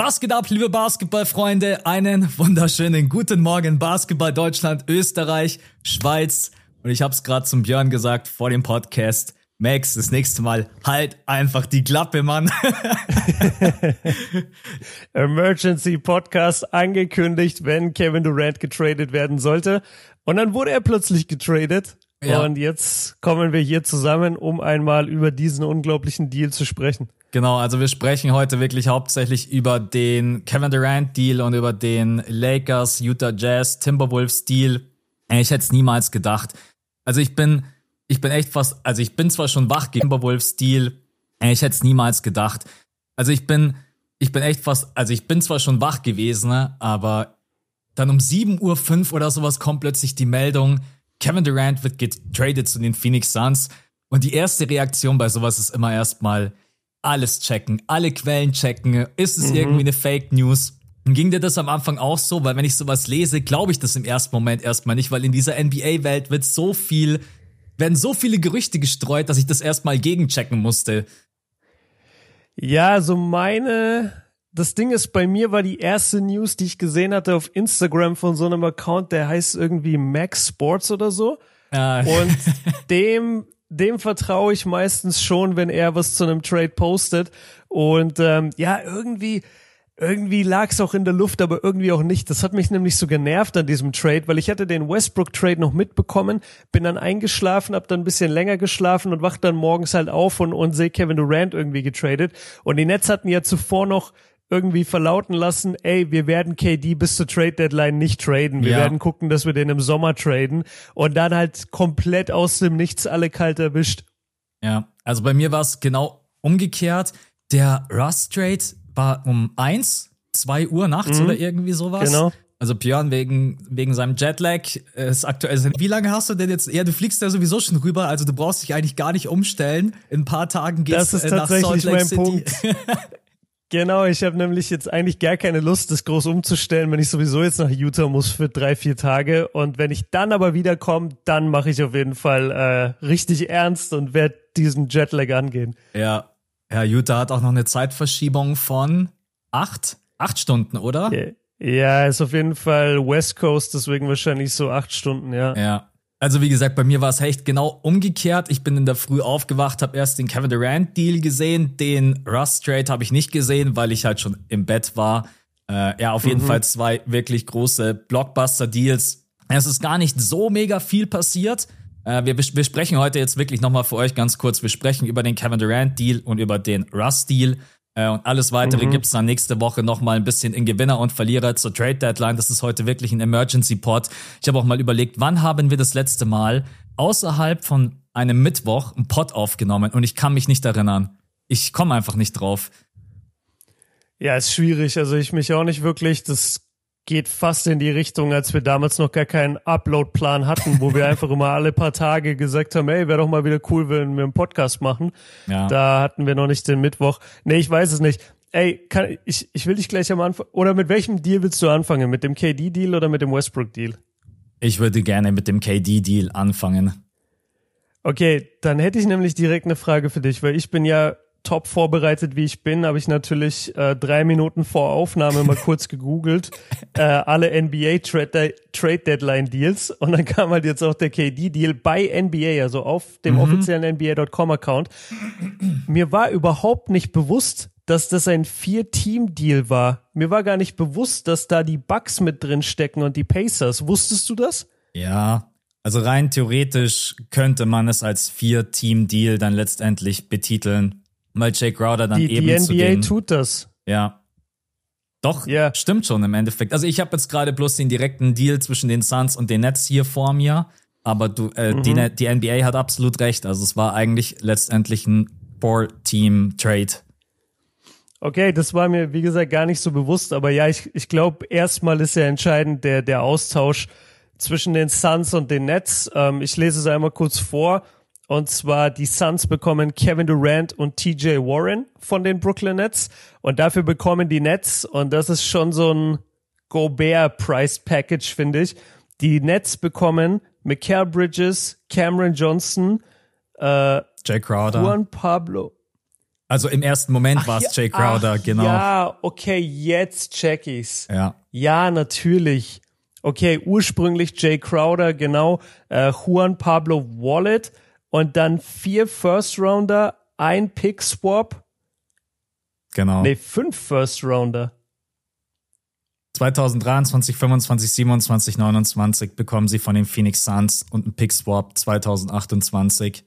Was geht ab, liebe Basketballfreunde? Einen wunderschönen guten Morgen, Basketball Deutschland, Österreich, Schweiz. Und ich hab's gerade zum Björn gesagt vor dem Podcast. Max, das nächste Mal halt einfach die Klappe, Mann. Emergency Podcast angekündigt, wenn Kevin Durant getradet werden sollte. Und dann wurde er plötzlich getradet. Ja. Und jetzt kommen wir hier zusammen, um einmal über diesen unglaublichen Deal zu sprechen. Genau, also wir sprechen heute wirklich hauptsächlich über den Kevin Durant Deal und über den Lakers, Utah Jazz, Timberwolves Deal. Ich hätte es niemals gedacht. Also ich bin zwar schon wach gegen Timberwolves Deal. Ich hätte es niemals gedacht. Also ich bin zwar schon wach gewesen, aber dann um 7:05 Uhr oder sowas kommt plötzlich die Meldung, Kevin Durant wird getradet zu den Phoenix Suns. Und die erste Reaktion bei sowas ist immer erstmal alles checken, alle Quellen checken. Ist es irgendwie eine Fake News? Und ging dir das am Anfang auch so? Weil wenn ich sowas lese, glaube ich das im ersten Moment erstmal nicht, weil in dieser NBA-Welt werden so viele Gerüchte gestreut, dass ich das erstmal gegenchecken musste. Ja, also das Ding ist, bei mir war die erste News, die ich gesehen hatte auf Instagram von so einem Account, der heißt irgendwie Max Sports oder so. Und dem vertraue ich meistens schon, wenn er was zu einem Trade postet. Und irgendwie lag es auch in der Luft, aber irgendwie auch nicht. Das hat mich nämlich so genervt an diesem Trade, weil ich hatte den Westbrook-Trade noch mitbekommen, bin dann eingeschlafen, hab dann ein bisschen länger geschlafen und wach dann morgens halt auf und sehe Kevin Durant irgendwie getradet. Und die Nets hatten ja zuvor noch irgendwie verlauten lassen, wir werden KD bis zur Trade-Deadline nicht traden. Wir werden gucken, dass wir den im Sommer traden. Und dann halt komplett aus dem Nichts alle kalt erwischt. Ja, also bei mir war es genau umgekehrt. Der Russ-Trade war um 2 Uhr nachts oder irgendwie sowas. Genau. Also Björn wegen seinem Jetlag ist aktuell. Wie lange hast du denn jetzt? Ja, du fliegst ja sowieso schon rüber, also du brauchst dich eigentlich gar nicht umstellen. In ein paar Tagen geht's nach Salt Lake City. Punkt. Genau, ich habe nämlich jetzt eigentlich gar keine Lust, das groß umzustellen, wenn ich sowieso jetzt nach Utah muss für 3-4 Tage. Und wenn ich dann aber wiederkomme, dann mache ich auf jeden Fall richtig ernst und werde diesen Jetlag angehen. Ja, Utah hat auch noch eine Zeitverschiebung von 8 Stunden, oder? Ja, ist auf jeden Fall West Coast, deswegen wahrscheinlich so 8 Stunden, ja. Ja. Also wie gesagt, bei mir war es echt genau umgekehrt. Ich bin in der Früh aufgewacht, habe erst den Kevin Durant Deal gesehen, den Russ Trade habe ich nicht gesehen, weil ich halt schon im Bett war. Auf jeden Fall 2 wirklich große Blockbuster Deals. Es ist gar nicht so mega viel passiert. Wir sprechen heute jetzt wirklich nochmal für euch ganz kurz. Wir sprechen über den Kevin Durant Deal und über den Russ Deal. Und alles weitere gibt's dann nächste Woche nochmal ein bisschen in Gewinner und Verlierer zur Trade Deadline. Das ist heute wirklich ein Emergency Pod. Ich habe auch mal überlegt, wann haben wir das letzte Mal außerhalb von einem Mittwoch einen Pod aufgenommen? Und ich kann mich nicht erinnern. Ich komme einfach nicht drauf. Ja, ist schwierig. Also ich mich auch nicht wirklich. Das geht fast in die Richtung, als wir damals noch gar keinen Upload-Plan hatten, wo wir einfach immer alle paar Tage gesagt haben, wäre doch mal wieder cool, wenn wir einen Podcast machen. Ja. Da hatten wir noch nicht den Mittwoch. Nee, ich weiß es nicht. Ich will dich gleich am Anfang, oder mit welchem Deal willst du anfangen? Mit dem KD-Deal oder mit dem Westbrook-Deal? Ich würde gerne mit dem KD-Deal anfangen. Okay, dann hätte ich nämlich direkt eine Frage für dich, weil ich bin ja top vorbereitet, wie ich bin, habe ich natürlich 3 Minuten vor Aufnahme mal kurz gegoogelt, alle NBA Trade Deadline Deals, und dann kam halt jetzt auch der KD Deal bei NBA, also auf dem offiziellen NBA.com Account. Mir war überhaupt nicht bewusst, dass das ein 4-Team-Deal war. Mir war gar nicht bewusst, dass da die Bucks mit drin stecken und die Pacers. Wusstest du das? Ja, also rein theoretisch könnte man es als 4-Team-Deal dann letztendlich betiteln. Weil Jay Crowder dann die NBA tut das. Ja. Doch, stimmt schon im Endeffekt. Also ich habe jetzt gerade bloß den direkten Deal zwischen den Suns und den Nets hier vor mir. Aber die NBA hat absolut recht. Also es war eigentlich letztendlich ein 4-Team-Trade. Okay, das war mir, wie gesagt, gar nicht so bewusst. Aber ja, ich glaube, erstmal ist ja entscheidend der Austausch zwischen den Suns und den Nets. Ich lese es einmal kurz vor. Und zwar, die Suns bekommen Kevin Durant und TJ Warren von den Brooklyn Nets. Und dafür bekommen die Nets, und das ist schon so ein Gobert-Price-Package, finde ich. Die Nets bekommen Mikal Bridges, Cameron Johnson, Jay Crowder, Juan Pablo. Also im ersten Moment war es Jay Crowder, genau. Ja, okay, jetzt check ich's. Ja. Ja, natürlich. Okay, ursprünglich Jay Crowder, genau, Juan Pablo Wallet und dann 4 First-Rounder, 1 Pick-Swap. Genau. 5 First-Rounder. 2023, 25, 27, 29 bekommen sie von den Phoenix Suns und einen Pick-Swap 2028.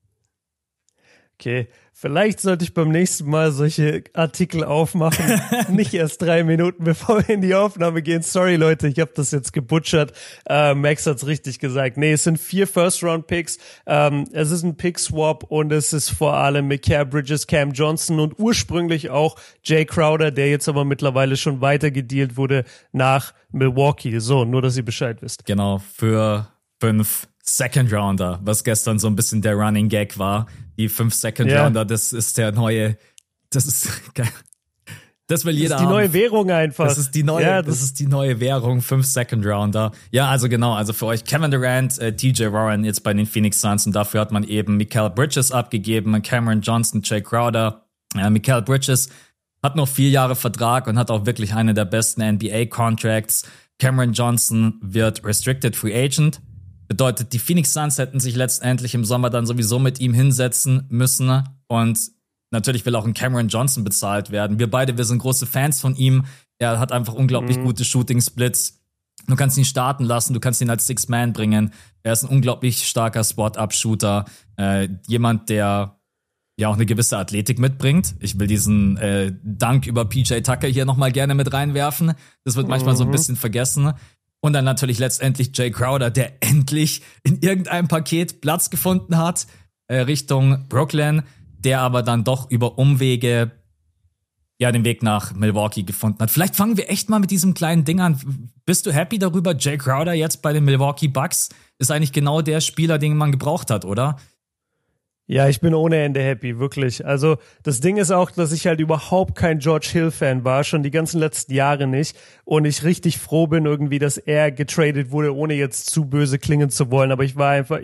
Okay, vielleicht sollte ich beim nächsten Mal solche Artikel aufmachen. Nicht erst 3 Minuten, bevor wir in die Aufnahme gehen. Sorry, Leute, ich habe das jetzt gebutschert. Max hat's richtig gesagt. Nee, es sind 4 First-Round-Picks. Es ist ein Pick-Swap und es ist vor allem Mikal Bridges, Cam Johnson und ursprünglich auch Jay Crowder, der jetzt aber mittlerweile schon weiter gedealt wurde nach Milwaukee. So, nur, dass ihr Bescheid wisst. Genau, für 5 Second Rounder, was gestern so ein bisschen der Running Gag war. Die 5 Second Rounder, das ist der neue, das ist geil. Das will jeder haben. Das ist die neue Währung einfach. Das ist die neue, das ist die neue Währung, 5 Second Rounder. Ja, also genau, also für euch Kevin Durant, TJ Warren jetzt bei den Phoenix Suns und dafür hat man eben Mikal Bridges abgegeben, Cameron Johnson, Jay Crowder. Mikal Bridges hat noch 4 Jahre Vertrag und hat auch wirklich eine der besten NBA-Contracts. Cameron Johnson wird Restricted Free Agent. Bedeutet, die Phoenix Suns hätten sich letztendlich im Sommer dann sowieso mit ihm hinsetzen müssen. Und natürlich will auch ein Cameron Johnson bezahlt werden. Wir sind große Fans von ihm. Er hat einfach unglaublich gute Shooting-Splits. Du kannst ihn starten lassen, du kannst ihn als Six-Man bringen. Er ist ein unglaublich starker Spot-Up-Shooter. Jemand, der ja auch eine gewisse Athletik mitbringt. Ich will diesen Dank über PJ Tucker hier nochmal gerne mit reinwerfen. Das wird manchmal so ein bisschen vergessen. Und dann natürlich letztendlich Jay Crowder, der endlich in irgendeinem Paket Platz gefunden hat, Richtung Brooklyn, der aber dann doch über Umwege ja den Weg nach Milwaukee gefunden hat. Vielleicht fangen wir echt mal mit diesem kleinen Ding an. Bist du happy darüber? Jay Crowder jetzt bei den Milwaukee Bucks ist eigentlich genau der Spieler, den man gebraucht hat, oder? Ja, ich bin ohne Ende happy, wirklich. Also das Ding ist auch, dass ich halt überhaupt kein George Hill-Fan war, schon die ganzen letzten Jahre nicht. Und ich richtig froh bin irgendwie, dass er getradet wurde, ohne jetzt zu böse klingen zu wollen. Aber ich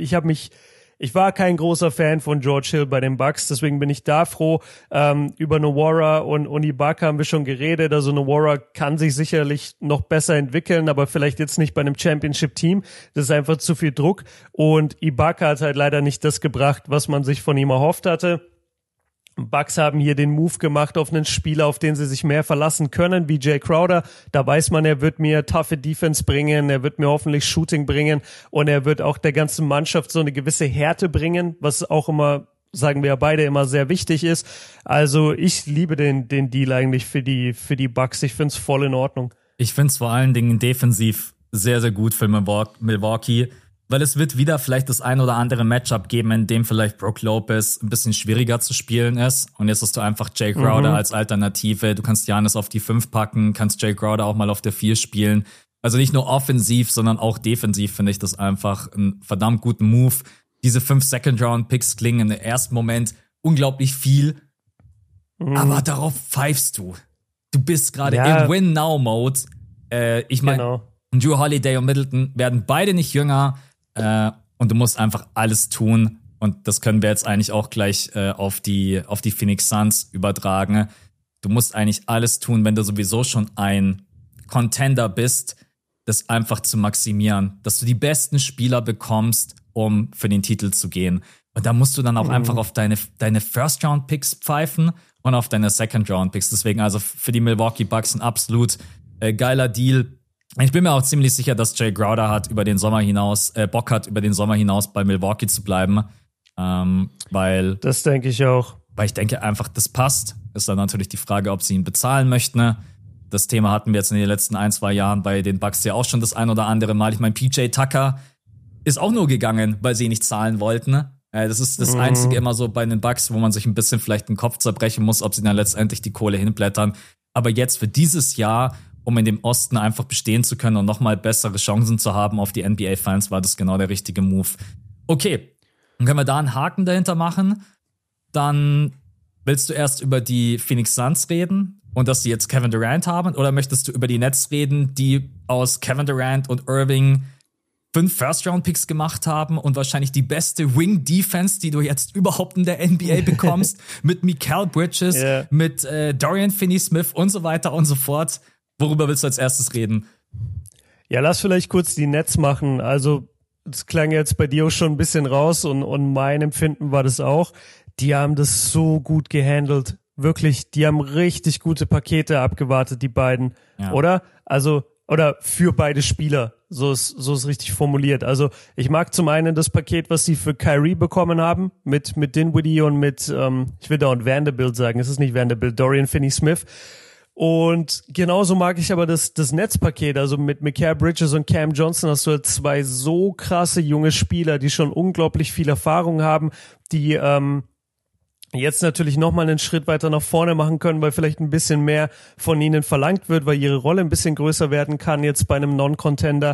war kein großer Fan von George Hill bei den Bucks, deswegen bin ich da froh. Über Nwora und Ibaka haben wir schon geredet. Also Nwora kann sich sicherlich noch besser entwickeln, aber vielleicht jetzt nicht bei einem Championship-Team. Das ist einfach zu viel Druck. Und Ibaka hat halt leider nicht das gebracht, was man sich von ihm erhofft hatte. Bucks haben hier den Move gemacht auf einen Spieler, auf den sie sich mehr verlassen können, wie Jay Crowder. Da weiß man, er wird mir toughe Defense bringen, er wird mir hoffentlich Shooting bringen und er wird auch der ganzen Mannschaft so eine gewisse Härte bringen, was auch immer, sagen wir ja beide, immer sehr wichtig ist. Also ich liebe den Deal eigentlich für die Bucks. Ich find's voll in Ordnung. Ich find's vor allen Dingen defensiv sehr, sehr gut für Milwaukee. Weil es wird wieder vielleicht das ein oder andere Matchup geben, in dem vielleicht Brook Lopez ein bisschen schwieriger zu spielen ist. Und jetzt hast du einfach Jay Crowder als Alternative. Du kannst Giannis auf die 5 packen, kannst Jay Crowder auch mal auf der 4 spielen. Also nicht nur offensiv, sondern auch defensiv finde ich das einfach einen verdammt guten Move. Diese 5 Second-Round-Picks klingen im ersten Moment unglaublich viel. Aber darauf pfeifst du. Du bist gerade im Win-Now-Mode. Ich meine, Drew Holiday und Middleton werden beide nicht jünger. Und du musst einfach alles tun. Und das können wir jetzt eigentlich auch gleich auf die Phoenix Suns übertragen. Du musst eigentlich alles tun, wenn du sowieso schon ein Contender bist, das einfach zu maximieren. Dass du die besten Spieler bekommst, um für den Titel zu gehen. Und da musst du dann auch einfach auf deine First-Round-Picks pfeifen und auf deine Second-Round-Picks. Deswegen also für die Milwaukee Bucks ein absolut geiler Deal. Ich bin mir auch ziemlich sicher, dass Jay Crowder Bock hat, über den Sommer hinaus bei Milwaukee zu bleiben. Weil das denke ich auch. Weil ich denke einfach, das passt. Ist dann natürlich die Frage, ob sie ihn bezahlen möchten. Das Thema hatten wir jetzt in den letzten 1-2 Jahren bei den Bucks ja auch schon das ein oder andere Mal. Ich meine, PJ Tucker ist auch nur gegangen, weil sie ihn nicht zahlen wollten. Das ist das Einzige immer so bei den Bucks, wo man sich ein bisschen vielleicht den Kopf zerbrechen muss, ob sie dann letztendlich die Kohle hinblättern. Aber jetzt für dieses Jahr, um in dem Osten einfach bestehen zu können und nochmal bessere Chancen zu haben auf die NBA-Fans, war das genau der richtige Move. Okay, dann können wir da einen Haken dahinter machen. Dann willst du erst über die Phoenix Suns reden und dass sie jetzt Kevin Durant haben? Oder möchtest du über die Nets reden, die aus Kevin Durant und Irving 5 First-Round-Picks gemacht haben und wahrscheinlich die beste Wing-Defense, die du jetzt überhaupt in der NBA bekommst, mit Mikal Bridges, mit Dorian Finney-Smith und so weiter und so fort. Worüber willst du als erstes reden? Ja, lass vielleicht kurz die Nets machen. Also, das klang jetzt bei dir auch schon ein bisschen raus und mein Empfinden war das auch. Die haben das so gut gehandelt. Wirklich, die haben richtig gute Pakete abgewartet, die beiden. Ja. Oder? Also, oder für beide Spieler. So ist richtig formuliert. Also, ich mag zum einen das Paket, was sie für Kyrie bekommen haben, mit Dinwiddie und mit, ich will dauernd Vanderbilt sagen, es ist nicht Vanderbilt, Dorian Finney-Smith. Und genauso mag ich aber das Netzpaket, also mit Mikal Bridges und Cam Johnson hast du halt 2 so krasse junge Spieler, die schon unglaublich viel Erfahrung haben, die jetzt natürlich nochmal einen Schritt weiter nach vorne machen können, weil vielleicht ein bisschen mehr von ihnen verlangt wird, weil ihre Rolle ein bisschen größer werden kann jetzt bei einem Non-Contender.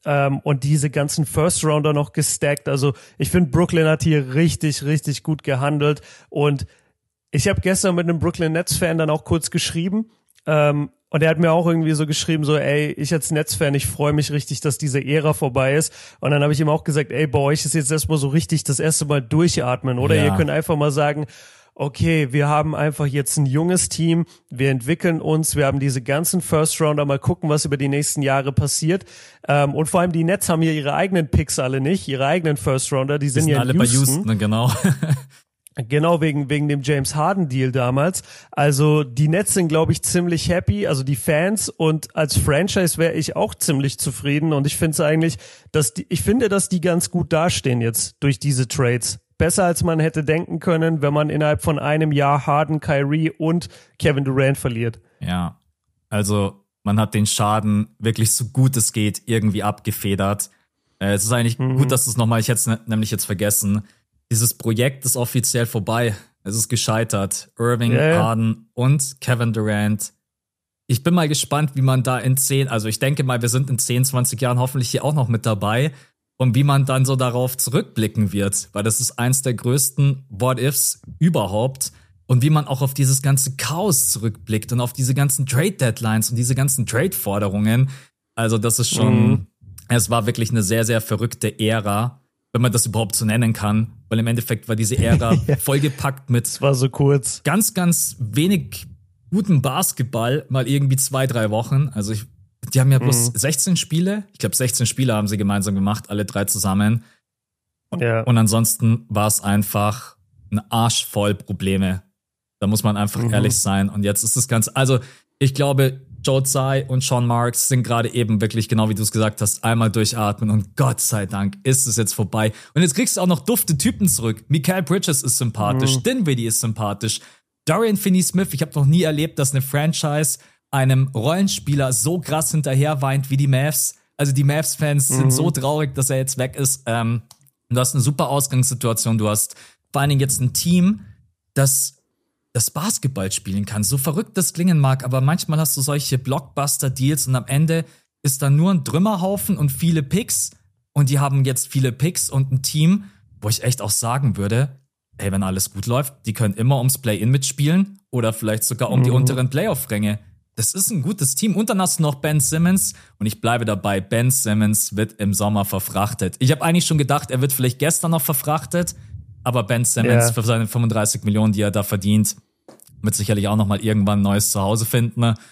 Und diese ganzen First-Rounder noch gestackt. Also ich finde, Brooklyn hat hier richtig, richtig gut gehandelt. Und ich habe gestern mit einem Brooklyn Nets-Fan dann auch kurz geschrieben. Und er hat mir auch irgendwie so geschrieben, so, ey, ich als Nets-Fan, ich freue mich richtig, dass diese Ära vorbei ist. Und dann habe ich ihm auch gesagt, ey, bei euch ist jetzt erstmal so richtig das erste Mal durchatmen, oder? Ja. Ihr könnt einfach mal sagen, okay, wir haben einfach jetzt ein junges Team, wir entwickeln uns, wir haben diese ganzen First-Rounder, mal gucken, was über die nächsten Jahre passiert. Und vor allem die Nets haben ja ihre eigenen Picks alle nicht, ihre eigenen First-Rounder, die sind ja alle bei Houston, genau. Genau, wegen dem James Harden-Deal damals. Also die Nets sind, glaube ich, ziemlich happy, also die Fans, und als Franchise wäre ich auch ziemlich zufrieden, und ich finde es eigentlich, dass die ganz gut dastehen jetzt durch diese Trades. Besser als man hätte denken können, wenn man innerhalb von einem Jahr Harden, Kyrie und Kevin Durant verliert. Ja, also man hat den Schaden wirklich so gut es geht irgendwie abgefedert. Es ist eigentlich gut, dass es nochmal, ich hätte es nämlich jetzt vergessen, dieses Projekt ist offiziell vorbei. Es ist gescheitert. Irving, Harden und Kevin Durant. Ich bin mal gespannt, wie man da also ich denke mal, wir sind in 10, 20 Jahren hoffentlich hier auch noch mit dabei, und wie man dann so darauf zurückblicken wird, weil das ist eins der größten What-Ifs überhaupt, und wie man auch auf dieses ganze Chaos zurückblickt und auf diese ganzen Trade-Deadlines und diese ganzen Trade-Forderungen. Also das ist schon, es war wirklich eine sehr, sehr verrückte Ära, wenn man das überhaupt so nennen kann, weil im Endeffekt war diese Ära vollgepackt mit es war so kurz. Ganz, ganz wenig guten Basketball, mal irgendwie 2, 3 Wochen. Also die haben ja bloß 16 Spiele. Ich glaube, 16 Spiele haben sie gemeinsam gemacht, alle 3 zusammen. Ja. Und ansonsten war es einfach ein Arsch voll Probleme. Da muss man einfach ehrlich sein. Und jetzt ist das Ganze, also ich glaube, Joe Tsai und Sean Marks sind gerade eben wirklich, genau wie du es gesagt hast, einmal durchatmen, und Gott sei Dank ist es jetzt vorbei. Und jetzt kriegst du auch noch dufte Typen zurück. Mikal Bridges ist sympathisch, Dinwiddie ist sympathisch, Dorian Finney-Smith, ich habe noch nie erlebt, dass eine Franchise einem Rollenspieler so krass hinterher weint wie die Mavs. Also die Mavs-Fans sind so traurig, dass er jetzt weg ist. Du hast eine super Ausgangssituation, du hast vor allen Dingen jetzt ein Team, das Basketball spielen kann. So verrückt das klingen mag, aber manchmal hast du solche Blockbuster-Deals und am Ende ist da nur ein Trümmerhaufen und viele Picks, und die haben jetzt viele Picks und ein Team, wo ich echt auch sagen würde, hey, wenn alles gut läuft, die können immer ums Play-In mitspielen oder vielleicht sogar um die unteren Playoff-Ränge. Das ist ein gutes Team. Und dann hast du noch Ben Simmons, und ich bleibe dabei, Ben Simmons wird im Sommer verfrachtet. Ich habe eigentlich schon gedacht, er wird vielleicht gestern noch verfrachtet, aber Ben Simmons für seine 35 Millionen, die er da verdient, wird sicherlich auch noch mal irgendwann ein neues Zuhause finden. Ja,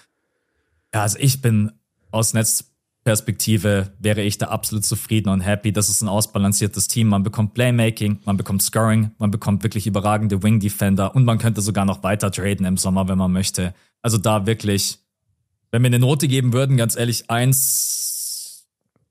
also ich bin aus Netzperspektive, wäre ich da absolut zufrieden und happy. Das ist ein ausbalanciertes Team. Man bekommt Playmaking, man bekommt Scoring, man bekommt wirklich überragende Wing-Defender, und man könnte sogar noch weiter traden im Sommer, wenn man möchte. Also da wirklich, wenn wir eine Note geben würden, ganz ehrlich, 1.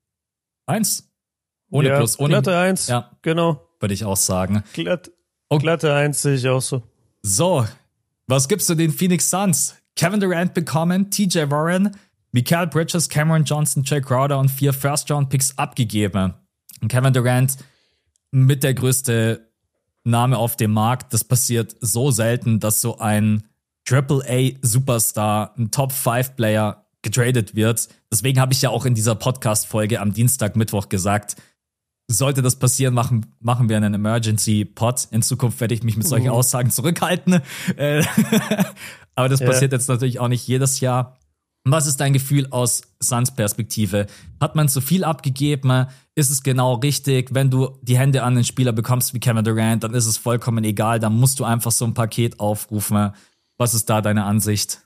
Ohne Plus, ohne. Glatte 1, ja, genau. Würde ich auch sagen. Glatte 1 sehe ich auch so. So, was gibst du den Phoenix Suns? Kevin Durant bekommen, TJ Warren, Mikal Bridges, Cameron Johnson, Jay Crowder und 4 First-Round-Picks abgegeben. Und Kevin Durant mit der größte Name auf dem Markt. Das passiert so selten, dass so ein AAA-Superstar, ein Top-5-Player getradet wird. Deswegen habe ich ja auch in dieser Podcast-Folge am Dienstag, Mittwoch gesagt, sollte das passieren, machen wir einen Emergency-Pod. In Zukunft werde ich mich mit solchen Aussagen zurückhalten. Aber das passiert jetzt natürlich auch nicht jedes Jahr. Was ist dein Gefühl aus Suns Perspektive? Hat man zu viel abgegeben? Ist es genau richtig? Wenn du die Hände an den Spieler bekommst wie Kevin Durant, dann ist es vollkommen egal. Dann musst du einfach so ein Paket aufrufen. Was ist da deine Ansicht?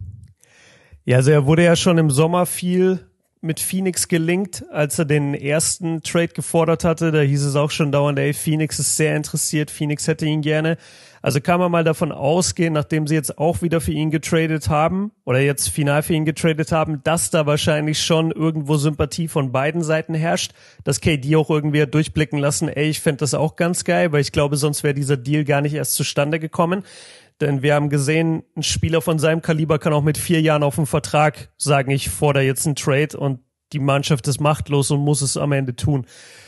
Ja, also er wurde ja schon im Sommer viel mit Phoenix gelinkt, als er den ersten Trade gefordert hatte. Da hieß es auch schon dauernd, ey, Phoenix ist sehr interessiert, Phoenix hätte ihn gerne. Also kann man mal davon ausgehen, nachdem sie jetzt auch wieder für ihn getradet haben oder jetzt final für ihn getradet haben, dass da wahrscheinlich schon irgendwo Sympathie von beiden Seiten herrscht, dass KD auch irgendwie hat durchblicken lassen, ey, ich fände das auch ganz geil, weil ich glaube, sonst wäre dieser Deal gar nicht erst zustande gekommen. Denn wir haben gesehen, ein Spieler von seinem Kaliber kann auch mit 4 Jahren auf dem Vertrag sagen, ich fordere jetzt einen Trade und die Mannschaft ist machtlos und muss es am Ende tun.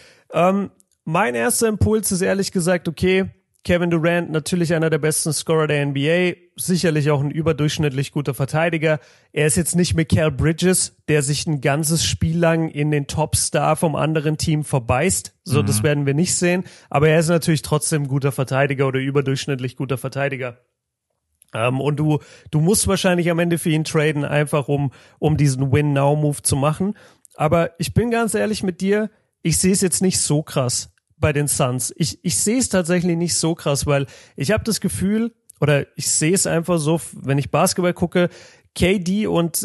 Mein erster Impuls ist ehrlich gesagt, okay, Kevin Durant, natürlich einer der besten Scorer der NBA, sicherlich auch ein überdurchschnittlich guter Verteidiger. Er ist jetzt nicht Mikal Bridges, der sich ein ganzes Spiel lang in den Topstar vom anderen Team verbeißt. So, das werden wir nicht sehen. Aber er ist natürlich trotzdem ein guter Verteidiger oder überdurchschnittlich guter Verteidiger. Und du musst wahrscheinlich am Ende für ihn traden, einfach um diesen Win-Now-Move zu machen. Aber ich bin ganz ehrlich mit dir, ich sehe es jetzt nicht so krass bei den Suns. Ich sehe es tatsächlich nicht so krass, weil ich habe das Gefühl, oder ich sehe es einfach so, wenn ich Basketball gucke, KD und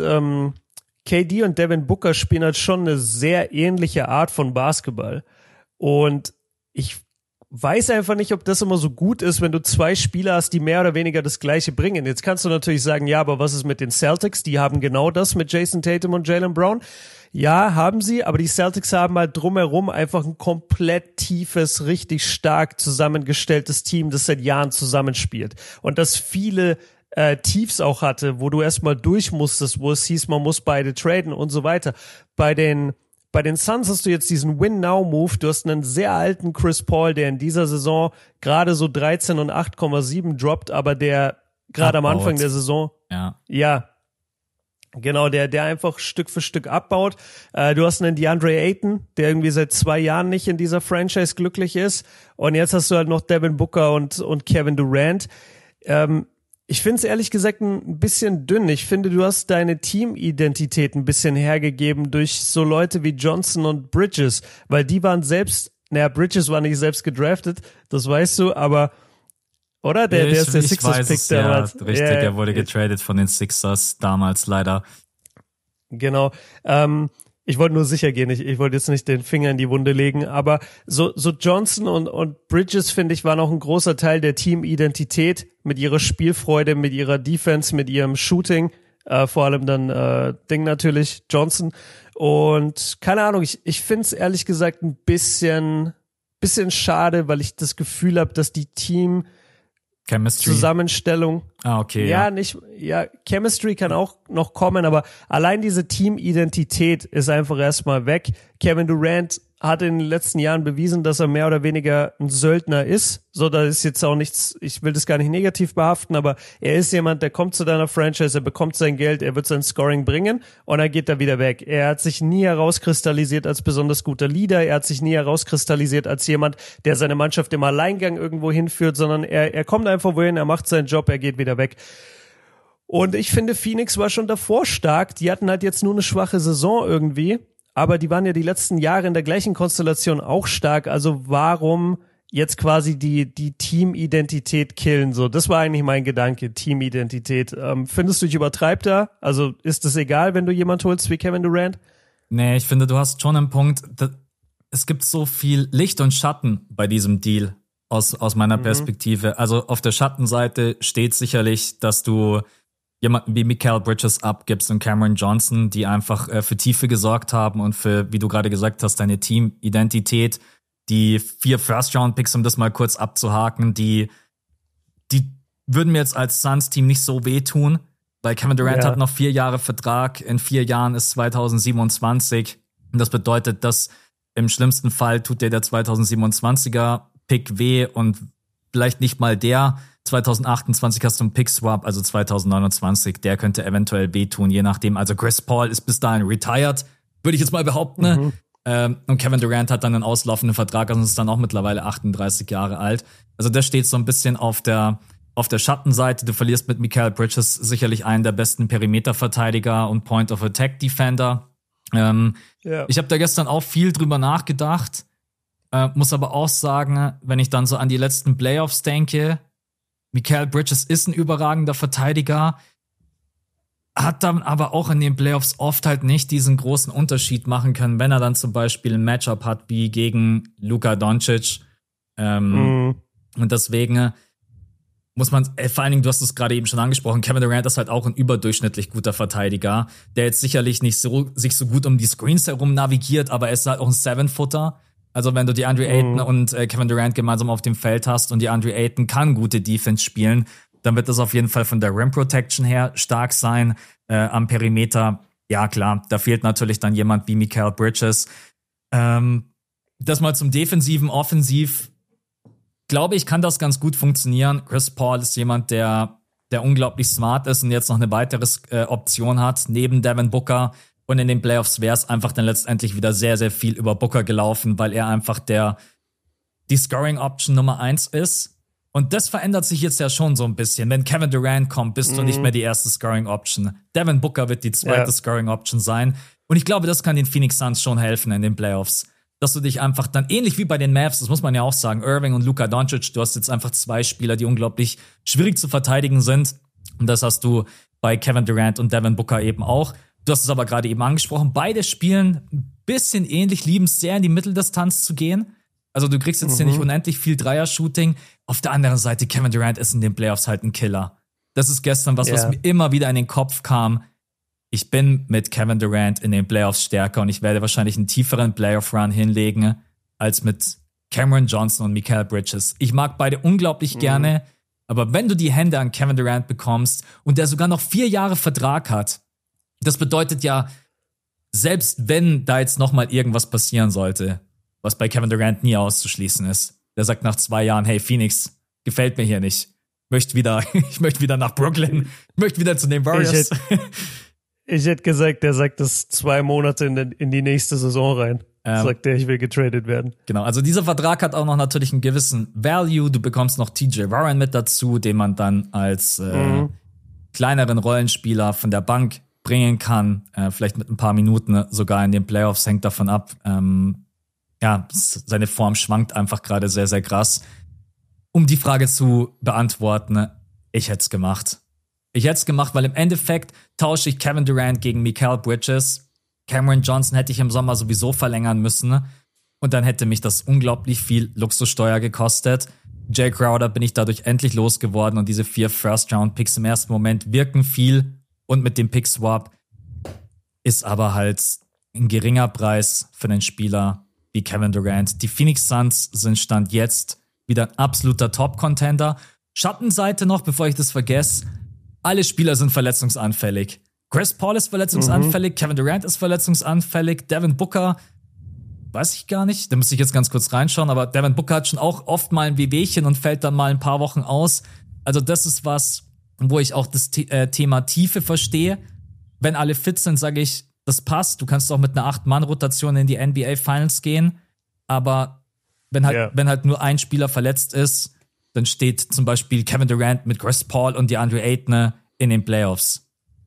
Devin Booker spielen halt schon eine sehr ähnliche Art von Basketball. Und ich weiß einfach nicht, ob das immer so gut ist, wenn du 2 Spieler hast, die mehr oder weniger das Gleiche bringen. Jetzt kannst du natürlich sagen, ja, aber was ist mit den Celtics? Die haben genau das mit Jason Tatum und Jaylen Brown. Ja, haben sie, aber die Celtics haben halt drumherum einfach ein komplett tiefes, richtig stark zusammengestelltes Team, das seit Jahren zusammenspielt. Und das viele Tiefs auch hatte, wo du erstmal durch musstest, wo es hieß, man muss beide traden und so weiter. Bei den Suns hast du jetzt diesen Win-Now-Move. Du hast einen sehr alten Chris Paul, der in dieser Saison gerade so 13 und 8,7 droppt, aber der gerade am Anfang der Saison, ja, genau, der einfach Stück für Stück abbaut. Du hast einen DeAndre Ayton, der irgendwie seit 2 Jahren nicht in dieser Franchise glücklich ist. Und jetzt hast du halt noch Devin Booker und Kevin Durant. Ich finde es ehrlich gesagt ein bisschen dünn. Ich finde, du hast deine Teamidentität ein bisschen hergegeben durch so Leute wie Johnson und Bridges, weil die waren selbst, Bridges war nicht selbst gedraftet, das weißt du, aber oder? Der ist der Sixers-Pick damals. Ja, richtig, er wurde getradet von den Sixers damals leider. Genau. Ich wollte nur sicher gehen, ich wollte jetzt nicht den Finger in die Wunde legen, aber so Johnson und Bridges, finde ich, waren auch ein großer Teil der Teamidentität mit ihrer Spielfreude, mit ihrer Defense, mit ihrem Shooting, vor allem dann Ding natürlich, Johnson. Und keine Ahnung, ich finde es ehrlich gesagt ein bisschen schade, weil ich das Gefühl habe, dass die Zusammenstellung. Okay. Chemistry kann auch noch kommen, aber allein diese Teamidentität ist einfach erstmal weg. Kevin Durant hat in den letzten Jahren bewiesen, dass er mehr oder weniger ein Söldner ist. So, da ist jetzt auch nichts, ich will das gar nicht negativ behaften, aber er ist jemand, der kommt zu deiner Franchise, er bekommt sein Geld, er wird sein Scoring bringen und dann geht er wieder weg. Er hat sich nie herauskristallisiert als besonders guter Leader, er hat sich nie herauskristallisiert als jemand, der seine Mannschaft im Alleingang irgendwo hinführt, sondern er kommt einfach wohin, er macht seinen Job, er geht wieder weg. Und ich finde, Phoenix war schon davor stark, die hatten halt jetzt nur eine schwache Saison irgendwie, aber die waren ja die letzten Jahre in der gleichen Konstellation auch stark, also warum jetzt quasi die Teamidentität killen, so, das war eigentlich mein Gedanke, Teamidentität. Findest du, ich übertreibe da? Also ist es egal, wenn du jemand holst wie Kevin Durant? Nee, ich finde, du hast schon einen Punkt, es gibt so viel Licht und Schatten bei diesem Deal aus meiner Perspektive. Also auf der Schattenseite steht sicherlich, dass du jemanden wie Mikal Bridges abgibst und Cameron Johnson, die einfach für Tiefe gesorgt haben und für, wie du gerade gesagt hast, deine Teamidentität. Die 4 First-Round-Picks, um das mal kurz abzuhaken, die würden mir jetzt als Suns-Team nicht so wehtun, weil Kevin Durant hat noch 4 Jahre Vertrag, in 4 Jahren ist 2027 und das bedeutet, dass im schlimmsten Fall tut der 2027er Pick weh und vielleicht nicht mal der. 2028 hast du einen Pick-Swap, also 2029, der könnte eventuell wehtun, je nachdem. Also Chris Paul ist bis dahin retired, würde ich jetzt mal behaupten. Und Kevin Durant hat dann einen auslaufenden Vertrag, also ist dann auch mittlerweile 38 Jahre alt. Also das steht so ein bisschen auf der Auf der Schattenseite, du verlierst mit Mikal Bridges sicherlich einen der besten Perimeterverteidiger und Point-of-Attack-Defender. Ich habe da gestern auch viel drüber nachgedacht, muss aber auch sagen, wenn ich dann so an die letzten Playoffs denke, Mikal Bridges ist ein überragender Verteidiger, hat dann aber auch in den Playoffs oft halt nicht diesen großen Unterschied machen können, wenn er dann zum Beispiel ein Matchup hat wie gegen Luka Doncic. Und deswegen muss man, vor allen Dingen, du hast es gerade eben schon angesprochen, Kevin Durant ist halt auch ein überdurchschnittlich guter Verteidiger, der jetzt sicherlich nicht sich so gut um die Screens herum navigiert, aber er ist halt auch ein 7-Footer. Also wenn du die DeAndre Ayton und Kevin Durant gemeinsam auf dem Feld hast und die DeAndre Ayton kann gute Defense spielen, dann wird das auf jeden Fall von der Rim Protection her stark sein. Am Perimeter, ja klar, da fehlt natürlich dann jemand wie Mikal Bridges. Das mal zum Defensiven, Offensiv, glaube ich, kann das ganz gut funktionieren. Chris Paul ist jemand, der unglaublich smart ist und jetzt noch eine weitere Option hat, neben Devin Booker. Und in den Playoffs wäre es einfach dann letztendlich wieder sehr, sehr viel über Booker gelaufen, weil er einfach die Scoring-Option Nummer 1 ist. Und das verändert sich jetzt ja schon so ein bisschen. Wenn Kevin Durant kommt, bist du nicht mehr die erste Scoring-Option. Devin Booker wird die zweite Scoring-Option sein. Und ich glaube, das kann den Phoenix Suns schon helfen in den Playoffs. Dass du dich einfach dann, ähnlich wie bei den Mavs, das muss man ja auch sagen, Irving und Luka Doncic, du hast jetzt einfach zwei Spieler, die unglaublich schwierig zu verteidigen sind. Und das hast du bei Kevin Durant und Devin Booker eben auch. Du hast es aber gerade eben angesprochen, beide spielen ein bisschen ähnlich, lieben es sehr in die Mitteldistanz zu gehen. Also du kriegst jetzt hier nicht unendlich viel Dreier-Shooting. Auf der anderen Seite, Kevin Durant ist in den Playoffs halt ein Killer. Das ist gestern was mir immer wieder in den Kopf kam. Ich bin mit Kevin Durant in den Playoffs stärker und ich werde wahrscheinlich einen tieferen Playoff-Run hinlegen als mit Cameron Johnson und Mikal Bridges. Ich mag beide unglaublich gerne, aber wenn du die Hände an Kevin Durant bekommst und der sogar noch 4 Jahre Vertrag hat, das bedeutet ja, selbst wenn da jetzt noch mal irgendwas passieren sollte, was bei Kevin Durant nie auszuschließen ist, der sagt nach 2 Jahren, hey Phoenix, gefällt mir hier nicht. Ich möchte wieder nach Brooklyn, ich möchte wieder zu den Warriors. Ich hätte gesagt, der sagt das 2 Monate in die nächste Saison rein. Sagt der, ich will getradet werden. Genau, also dieser Vertrag hat auch noch natürlich einen gewissen Value. Du bekommst noch TJ Warren mit dazu, den man dann als kleineren Rollenspieler von der Bank bringen kann. Vielleicht mit ein paar Minuten sogar in den Playoffs, hängt davon ab. Seine Form schwankt einfach gerade sehr, sehr krass. Um die Frage zu beantworten, ich hätte es gemacht. Weil im Endeffekt tausche ich Kevin Durant gegen Mikal Bridges. Cameron Johnson hätte ich im Sommer sowieso verlängern müssen. Und dann hätte mich das unglaublich viel Luxussteuer gekostet. Jay Crowder bin ich dadurch endlich losgeworden und diese 4 First-Round-Picks im ersten Moment wirken viel. Und mit dem Pick-Swap ist aber halt ein geringer Preis für einen Spieler wie Kevin Durant. Die Phoenix Suns sind Stand jetzt wieder ein absoluter Top-Contender. Schattenseite noch, bevor ich das vergesse. Alle Spieler sind verletzungsanfällig. Chris Paul ist verletzungsanfällig, Kevin Durant ist verletzungsanfällig, Devin Booker, weiß ich gar nicht, da müsste ich jetzt ganz kurz reinschauen, aber Devin Booker hat schon auch oft mal ein Wehwehchen und fällt dann mal ein paar Wochen aus. Also das ist was, wo ich auch das Thema Tiefe verstehe. Wenn alle fit sind, sage ich, das passt. Du kannst auch mit einer 8-Mann-Rotation in die NBA Finals gehen, aber wenn halt nur ein Spieler verletzt ist, dann steht zum Beispiel Kevin Durant mit Chris Paul und DeAndre Ayton in den Playoffs.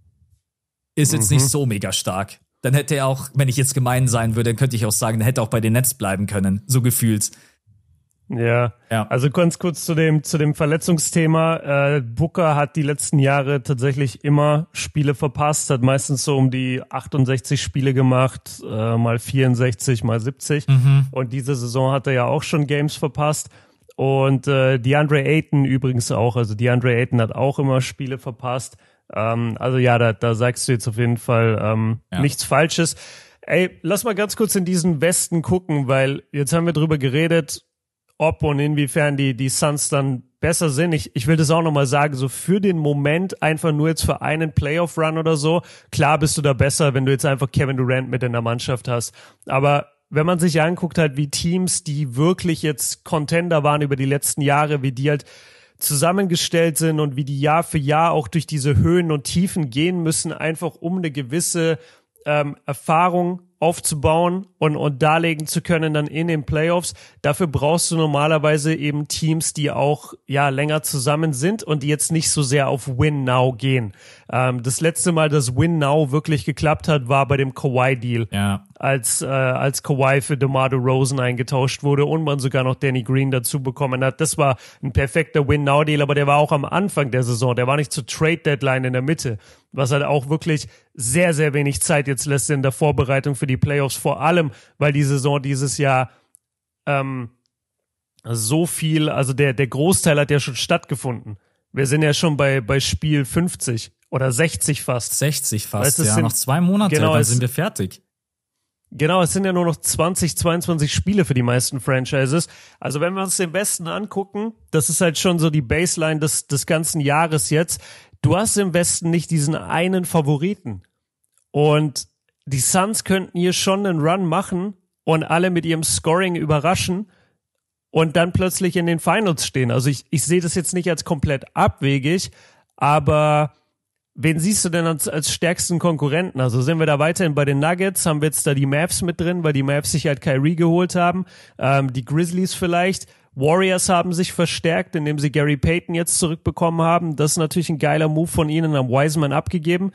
Ist jetzt nicht so mega stark. Dann hätte er auch, wenn ich jetzt gemein sein würde, dann könnte ich auch sagen, der hätte auch bei den Nets bleiben können. So gefühlt. Ja. Also ganz kurz zu dem Verletzungsthema. Booker hat die letzten Jahre tatsächlich immer Spiele verpasst, hat meistens so um die 68 Spiele gemacht, mal 64, mal 70. Und diese Saison hat er ja auch schon Games verpasst. Und DeAndre Ayton übrigens auch. Also DeAndre Ayton hat auch immer Spiele verpasst. Also ja, da sagst du jetzt auf jeden Fall nichts Falsches. Ey, lass mal ganz kurz in diesen Westen gucken, weil jetzt haben wir drüber geredet, ob und inwiefern die Suns dann besser sind. Ich will das auch nochmal sagen, so für den Moment einfach nur jetzt für einen Playoff-Run oder so. Klar bist du da besser, wenn du jetzt einfach Kevin Durant mit in der Mannschaft hast. Aber wenn man sich anguckt halt, wie Teams, die wirklich jetzt Contender waren über die letzten Jahre, wie die halt zusammengestellt sind und wie die Jahr für Jahr auch durch diese Höhen und Tiefen gehen müssen, einfach um eine gewisse Erfahrung aufzubauen und darlegen zu können dann in den Playoffs. Dafür brauchst du normalerweise eben Teams, die auch länger zusammen sind und die jetzt nicht so sehr auf Win Now gehen. Das letzte Mal, dass Win Now wirklich geklappt hat, war bei dem Kawhi-Deal. Ja. Als Kawhi für DeMar DeRozan eingetauscht wurde und man sogar noch Danny Green dazu bekommen hat. Das war ein perfekter Win-Now-Deal, aber der war auch am Anfang der Saison. Der war nicht zur Trade-Deadline in der Mitte, was halt auch wirklich sehr, sehr wenig Zeit jetzt lässt in der Vorbereitung für die Playoffs. Vor allem, weil die Saison dieses Jahr so viel, also der Großteil hat ja schon stattgefunden. Wir sind ja schon bei Spiel 50 oder 60 fast. 60 fast, weißt, noch 2 Monate, genau, dann sind wir fertig. Genau, es sind ja nur noch 20, 22 Spiele für die meisten Franchises. Also wenn wir uns den Westen angucken, das ist halt schon so die Baseline des ganzen Jahres jetzt. Du hast im Westen nicht diesen einen Favoriten. Und die Suns könnten hier schon einen Run machen und alle mit ihrem Scoring überraschen und dann plötzlich in den Finals stehen. Also ich sehe das jetzt nicht als komplett abwegig, aber wen siehst du denn als stärksten Konkurrenten? Also sind wir da weiterhin bei den Nuggets? Haben wir jetzt da die Mavs mit drin, weil die Mavs sich halt Kyrie geholt haben? Die Grizzlies vielleicht? Warriors haben sich verstärkt, indem sie Gary Payton jetzt zurückbekommen haben. Das ist natürlich ein geiler Move von ihnen, haben Wiseman abgegeben.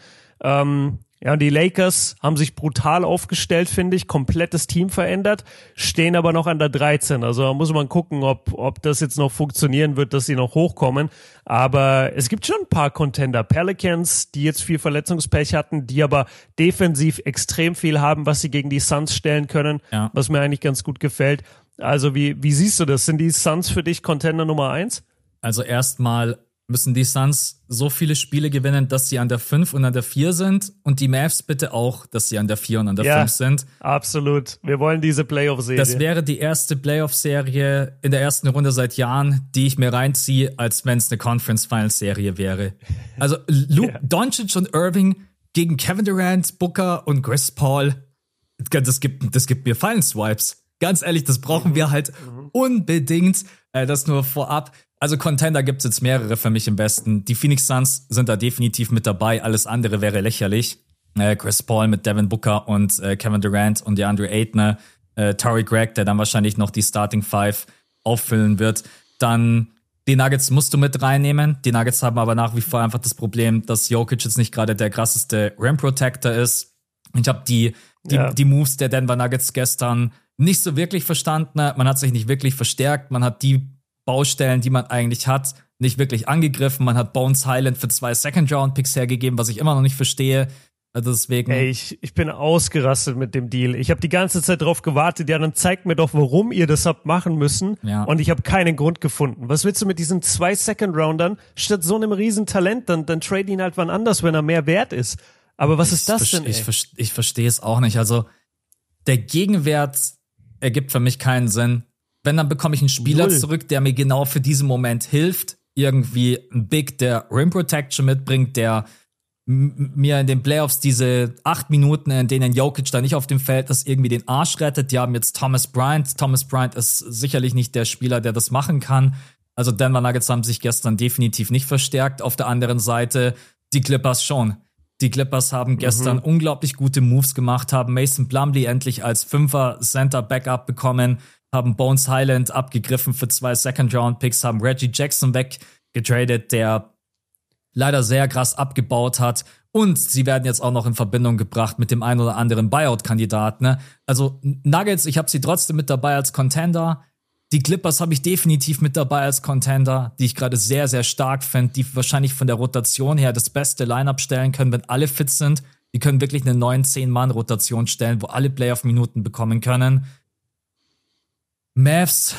Und die Lakers haben sich brutal aufgestellt, finde ich, komplettes Team verändert, stehen aber noch an der 13. Also da muss man gucken, ob das jetzt noch funktionieren wird, dass sie noch hochkommen. Aber es gibt schon ein paar Contender. Pelicans, die jetzt viel Verletzungspech hatten, die aber defensiv extrem viel haben, was sie gegen die Suns stellen können, was mir eigentlich ganz gut gefällt. Also wie siehst du das? Sind die Suns für dich Contender Nummer 1? Also erstmal müssen die Suns so viele Spiele gewinnen, dass sie an der 5 und an der 4 sind. Und die Mavs bitte auch, dass sie an der 4 und an der 5 sind. Absolut. Wir wollen diese Playoff-Serie. Das wäre die erste Playoff-Serie in der ersten Runde seit Jahren, die ich mir reinziehe, als wenn es eine Conference-Finals-Serie wäre. Also Luke Doncic und Irving gegen Kevin Durant, Booker und Chris Paul. Das gibt mir Finals-Vibes. Ganz ehrlich, das brauchen wir halt unbedingt. Das nur vorab. Also Contender gibt's jetzt mehrere für mich im Westen. Die Phoenix Suns sind da definitiv mit dabei. Alles andere wäre lächerlich. Chris Paul mit Devin Booker und Kevin Durant und DeAndre Ayton. Torrey Craig, der dann wahrscheinlich noch die Starting Five auffüllen wird. Dann die Nuggets musst du mit reinnehmen. Die Nuggets haben aber nach wie vor einfach das Problem, dass Jokic jetzt nicht gerade der krasseste Rim Protector ist. Ich habe die Moves der Denver Nuggets gestern nicht so wirklich verstanden. Man hat sich nicht wirklich verstärkt. Man hat die Baustellen, die man eigentlich hat, nicht wirklich angegriffen. Man hat Bones Highland für 2 Second-Round-Picks hergegeben, was ich immer noch nicht verstehe. Also deswegen. Ey, ich bin ausgerastet mit dem Deal. Ich habe die ganze Zeit drauf gewartet. Ja, dann zeigt mir doch, warum ihr das habt machen müssen. Ja. Und ich habe keinen Grund gefunden. Was willst du mit diesen 2 Second-Roundern statt so einem Riesentalent? Dann trade ihn halt wann anders, wenn er mehr wert ist. Aber was ist das denn, ey? Ich verstehe es auch nicht. Also der Gegenwert ergibt für mich keinen Sinn. Wenn, dann bekomme ich einen Spieler zurück, der mir genau für diesen Moment hilft. Irgendwie ein Big, der Rim Protection mitbringt, der mir in den Playoffs diese 8 Minuten, in denen Jokic da nicht auf dem Feld ist, irgendwie den Arsch rettet. Die haben jetzt Thomas Bryant. Thomas Bryant ist sicherlich nicht der Spieler, der das machen kann. Also Denver Nuggets haben sich gestern definitiv nicht verstärkt. Auf der anderen Seite die Clippers schon. Die Clippers haben gestern unglaublich gute Moves gemacht, haben Mason Plumlee endlich als 5er Center Backup bekommen, haben Bones Highland abgegriffen für 2 Second-Round-Picks, haben Reggie Jackson weggetradet, der leider sehr krass abgebaut hat. Und sie werden jetzt auch noch in Verbindung gebracht mit dem einen oder anderen Buyout-Kandidaten. Ne? Also Nuggets, ich habe sie trotzdem mit dabei als Contender. Die Clippers habe ich definitiv mit dabei als Contender, die ich gerade sehr, sehr stark finde, die wahrscheinlich von der Rotation her das beste Line-Up stellen können, wenn alle fit sind. Die können wirklich eine 9-10-Mann-Rotation stellen, wo alle Playoff-Minuten bekommen können. Mavs,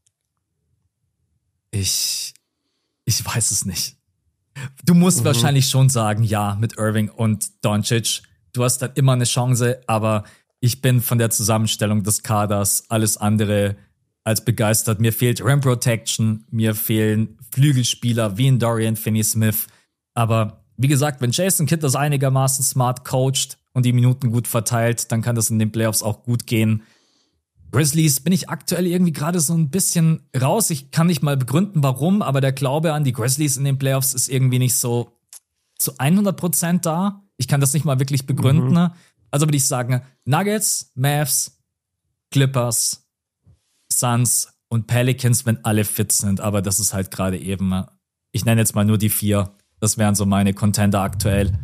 ich weiß es nicht. Du musst wahrscheinlich schon sagen, ja, mit Irving und Doncic. Du hast dann immer eine Chance, aber ich bin von der Zusammenstellung des Kaders alles andere als begeistert. Mir fehlt Rim Protection, mir fehlen Flügelspieler wie ein Dorian Finney-Smith. Aber wie gesagt, wenn Jason Kidd das einigermaßen smart coacht und die Minuten gut verteilt, dann kann das in den Playoffs auch gut gehen. Grizzlies bin ich aktuell irgendwie gerade so ein bisschen raus. Ich kann nicht mal begründen, warum, aber der Glaube an die Grizzlies in den Playoffs ist irgendwie nicht so zu 100% da. Ich kann das nicht mal wirklich begründen. Also würde ich sagen, Nuggets, Mavs, Clippers, Suns und Pelicans, wenn alle fit sind. Aber das ist halt gerade eben, ich nenne jetzt mal nur die 4. Das wären so meine Contender aktuell.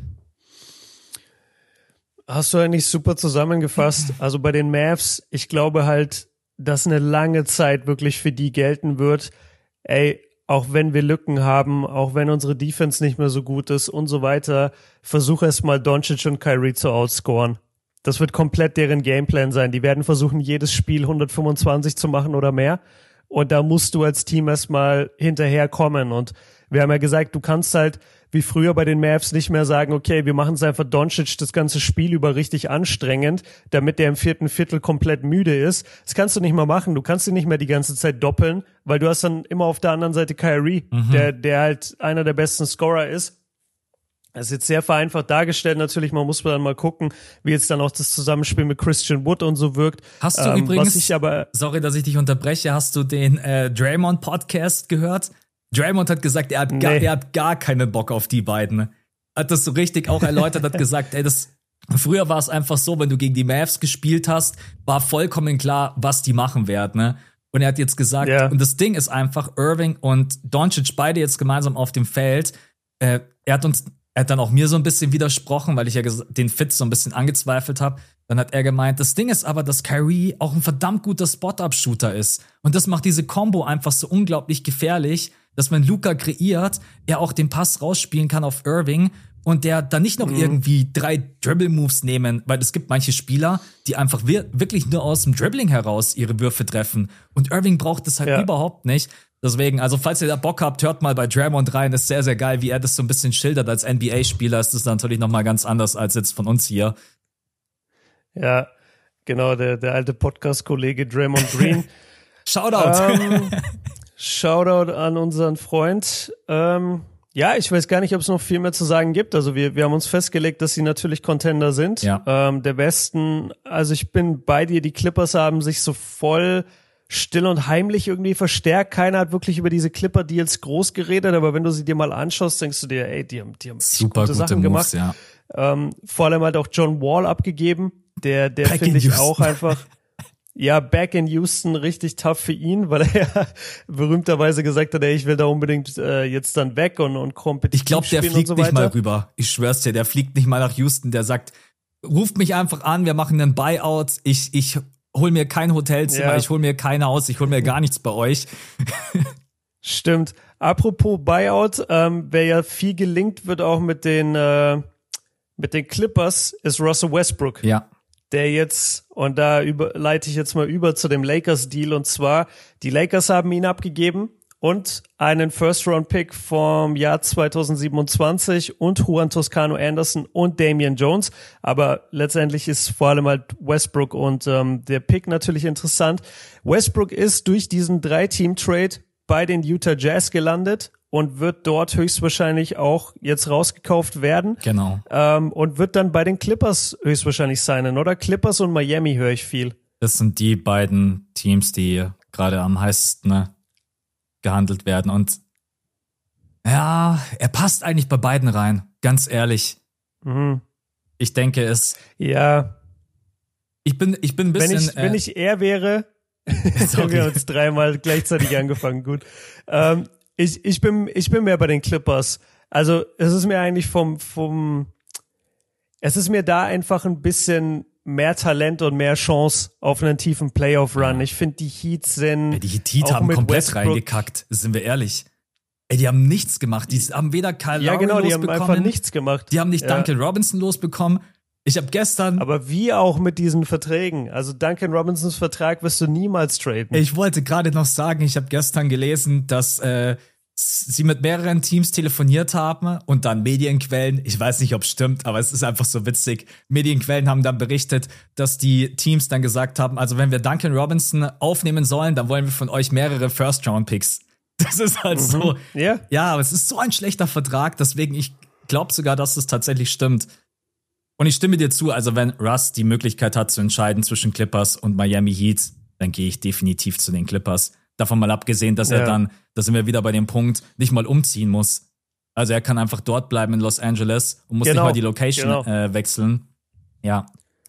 Hast du eigentlich super zusammengefasst. Also bei den Mavs, ich glaube halt, dass eine lange Zeit wirklich für die gelten wird. Ey, auch wenn wir Lücken haben, auch wenn unsere Defense nicht mehr so gut ist und so weiter, versuch erst mal Doncic und Kyrie zu outscoren. Das wird komplett deren Gameplan sein. Die werden versuchen, jedes Spiel 125 zu machen oder mehr. Und da musst du als Team erstmal hinterherkommen. Und wir haben ja gesagt, du kannst halt wie früher bei den Mavs nicht mehr sagen, okay, wir machen es einfach Doncic das ganze Spiel über richtig anstrengend, damit der im 4. Viertel komplett müde ist. Das kannst du nicht mal machen. Du kannst ihn nicht mehr die ganze Zeit doppeln, weil du hast dann immer auf der anderen Seite Kyrie, der halt einer der besten Scorer ist. Das ist jetzt sehr vereinfacht dargestellt natürlich. Man muss dann mal gucken, wie jetzt dann auch das Zusammenspiel mit Christian Wood und so wirkt. Hast du übrigens, sorry, dass ich dich unterbreche, hast du den Draymond-Podcast gehört? Draymond hat gesagt, er hat gar keinen Bock auf die beiden. Hat das so richtig auch erläutert, hat gesagt, ey, früher war es einfach so, wenn du gegen die Mavs gespielt hast, war vollkommen klar, was die machen werden, ne? Und er hat jetzt gesagt, und das Ding ist einfach, Irving und Doncic beide jetzt gemeinsam auf dem Feld, er hat dann auch mir so ein bisschen widersprochen, weil ich ja den Fit so ein bisschen angezweifelt habe. Dann hat er gemeint, das Ding ist aber, dass Kyrie auch ein verdammt guter Spot-Up-Shooter ist. Und das macht diese Combo einfach so unglaublich gefährlich, dass wenn Luka kreiert, er auch den Pass rausspielen kann auf Irving und der dann nicht noch irgendwie 3 Dribble-Moves nehmen, weil es gibt manche Spieler, die einfach wirklich nur aus dem Dribbling heraus ihre Würfe treffen. Und Irving braucht das halt überhaupt nicht. Deswegen, also falls ihr da Bock habt, hört mal bei Draymond rein. Ist sehr, sehr geil, wie er das so ein bisschen schildert. Als NBA-Spieler ist das natürlich noch mal ganz anders als jetzt von uns hier. Ja, genau, der alte Podcast-Kollege Draymond Green. Shoutout. Shoutout an unseren Freund. Ja, ich weiß gar nicht, ob es noch viel mehr zu sagen gibt. Also wir haben uns festgelegt, dass sie natürlich Contender sind. Ja. Der Westen, also ich bin bei dir, die Clippers haben sich so voll still und heimlich irgendwie verstärkt. Keiner hat wirklich über diese Clipper-Deals groß geredet, aber wenn du sie dir mal anschaust, denkst du dir, ey, die haben super gute Sachen Moves, gemacht. Ja. Vor allem halt auch John Wall abgegeben. Der finde ich auch einfach, back in Houston richtig tough für ihn, weil er ja berühmterweise gesagt hat, ey, ich will da unbedingt jetzt dann weg und kompetitiv Ich glaube, der fliegt nicht mal rüber. Ich schwör's dir, der fliegt nicht mal nach Houston. Der sagt, ruft mich einfach an, wir machen einen Buyout. Ich hol mir kein Hotelzimmer, ich hol mir kein Haus, ich hol mir gar nichts bei euch. Stimmt. Apropos Buyout, wer ja viel gelinkt wird auch mit den Clippers, ist Russell Westbrook. Ja. Der jetzt, und da leite ich jetzt mal über zu dem Lakers-Deal, und zwar, die Lakers haben ihn abgegeben und einen First-Round-Pick vom Jahr 2027 und Juan Toscano Anderson und Damian Jones. Aber letztendlich ist vor allem halt Westbrook und der Pick natürlich interessant. Westbrook ist durch diesen 3-Team-Trade bei den Utah Jazz gelandet und wird dort höchstwahrscheinlich auch jetzt rausgekauft werden. Genau. Und wird dann bei den Clippers höchstwahrscheinlich signen, oder? Clippers und Miami höre ich viel. Das sind die beiden Teams, die gerade am heißesten gehandelt werden. Und ja, er passt eigentlich bei beiden rein, ganz ehrlich. Ich denke es. Ja. Ich bin ein bisschen. Wenn ich er wäre, haben wir uns 3-mal gleichzeitig angefangen. Gut. Ich bin mehr bei den Clippers. Also es ist mir eigentlich es ist mir da einfach ein bisschen mehr Talent und mehr Chance auf einen tiefen Playoff-Run. Ich finde, die Heat sind. Die Heat haben komplett reingekackt, sind wir ehrlich. Die haben nichts gemacht. Die haben weder Kyle Lowry losbekommen. Die haben einfach nichts gemacht. Die haben nicht Duncan Robinson losbekommen. Ich habe gestern. Aber wie auch mit diesen Verträgen. Also Duncan Robinsons Vertrag wirst du niemals traden. Ich wollte gerade noch sagen, ich habe gestern gelesen, dass sie mit mehreren Teams telefoniert haben und dann Medienquellen, ich weiß nicht, ob es stimmt, aber es ist einfach so witzig, Medienquellen haben dann berichtet, dass die Teams dann gesagt haben, also wenn wir Duncan Robinson aufnehmen sollen, dann wollen wir von euch mehrere First-Round-Picks. Das ist halt so. Yeah. Ja, aber es ist so ein schlechter Vertrag, deswegen ich glaube sogar, dass es tatsächlich stimmt. Und ich stimme dir zu, also wenn Russ die Möglichkeit hat zu entscheiden zwischen Clippers und Miami Heat, dann gehe ich definitiv zu den Clippers. Davon mal abgesehen, dass er dann, da sind wir wieder bei dem Punkt, nicht mal umziehen muss. Also er kann einfach dort bleiben in Los Angeles und muss nicht mal die Location wechseln. Ja.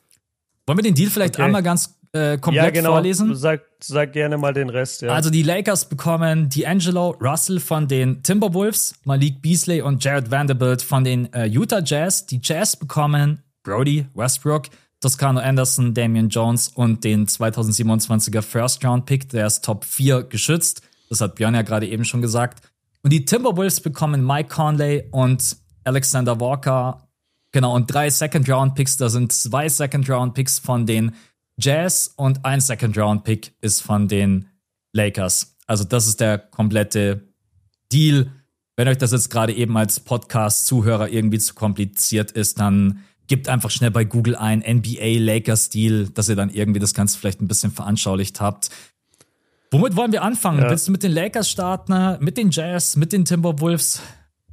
Wollen wir den Deal vielleicht einmal ganz komplett vorlesen? Sag gerne mal den Rest, ja. Also die Lakers bekommen D'Angelo Russell von den Timberwolves, Malik Beasley und Jared Vanderbilt von den Utah Jazz. Die Jazz bekommen Brody Westbrook, Toscano Anderson, Damian Jones und den 2027er First-Round-Pick, der ist Top 4 geschützt. Das hat Björn ja gerade eben schon gesagt. Und die Timberwolves bekommen Mike Conley und Alexander Walker. Genau, und 3 Second-Round-Picks. Da sind 2 Second-Round-Picks von den Jazz und ein Second-Round-Pick ist von den Lakers. Also das ist der komplette Deal. Wenn euch das jetzt gerade eben als Podcast-Zuhörer irgendwie zu kompliziert ist, dann gebt einfach schnell bei Google ein NBA-Lakers-Deal, dass ihr dann irgendwie das Ganze vielleicht ein bisschen veranschaulicht habt. Womit wollen wir anfangen? Ja. Willst du mit den Lakers starten, mit den Jazz, mit den Timberwolves?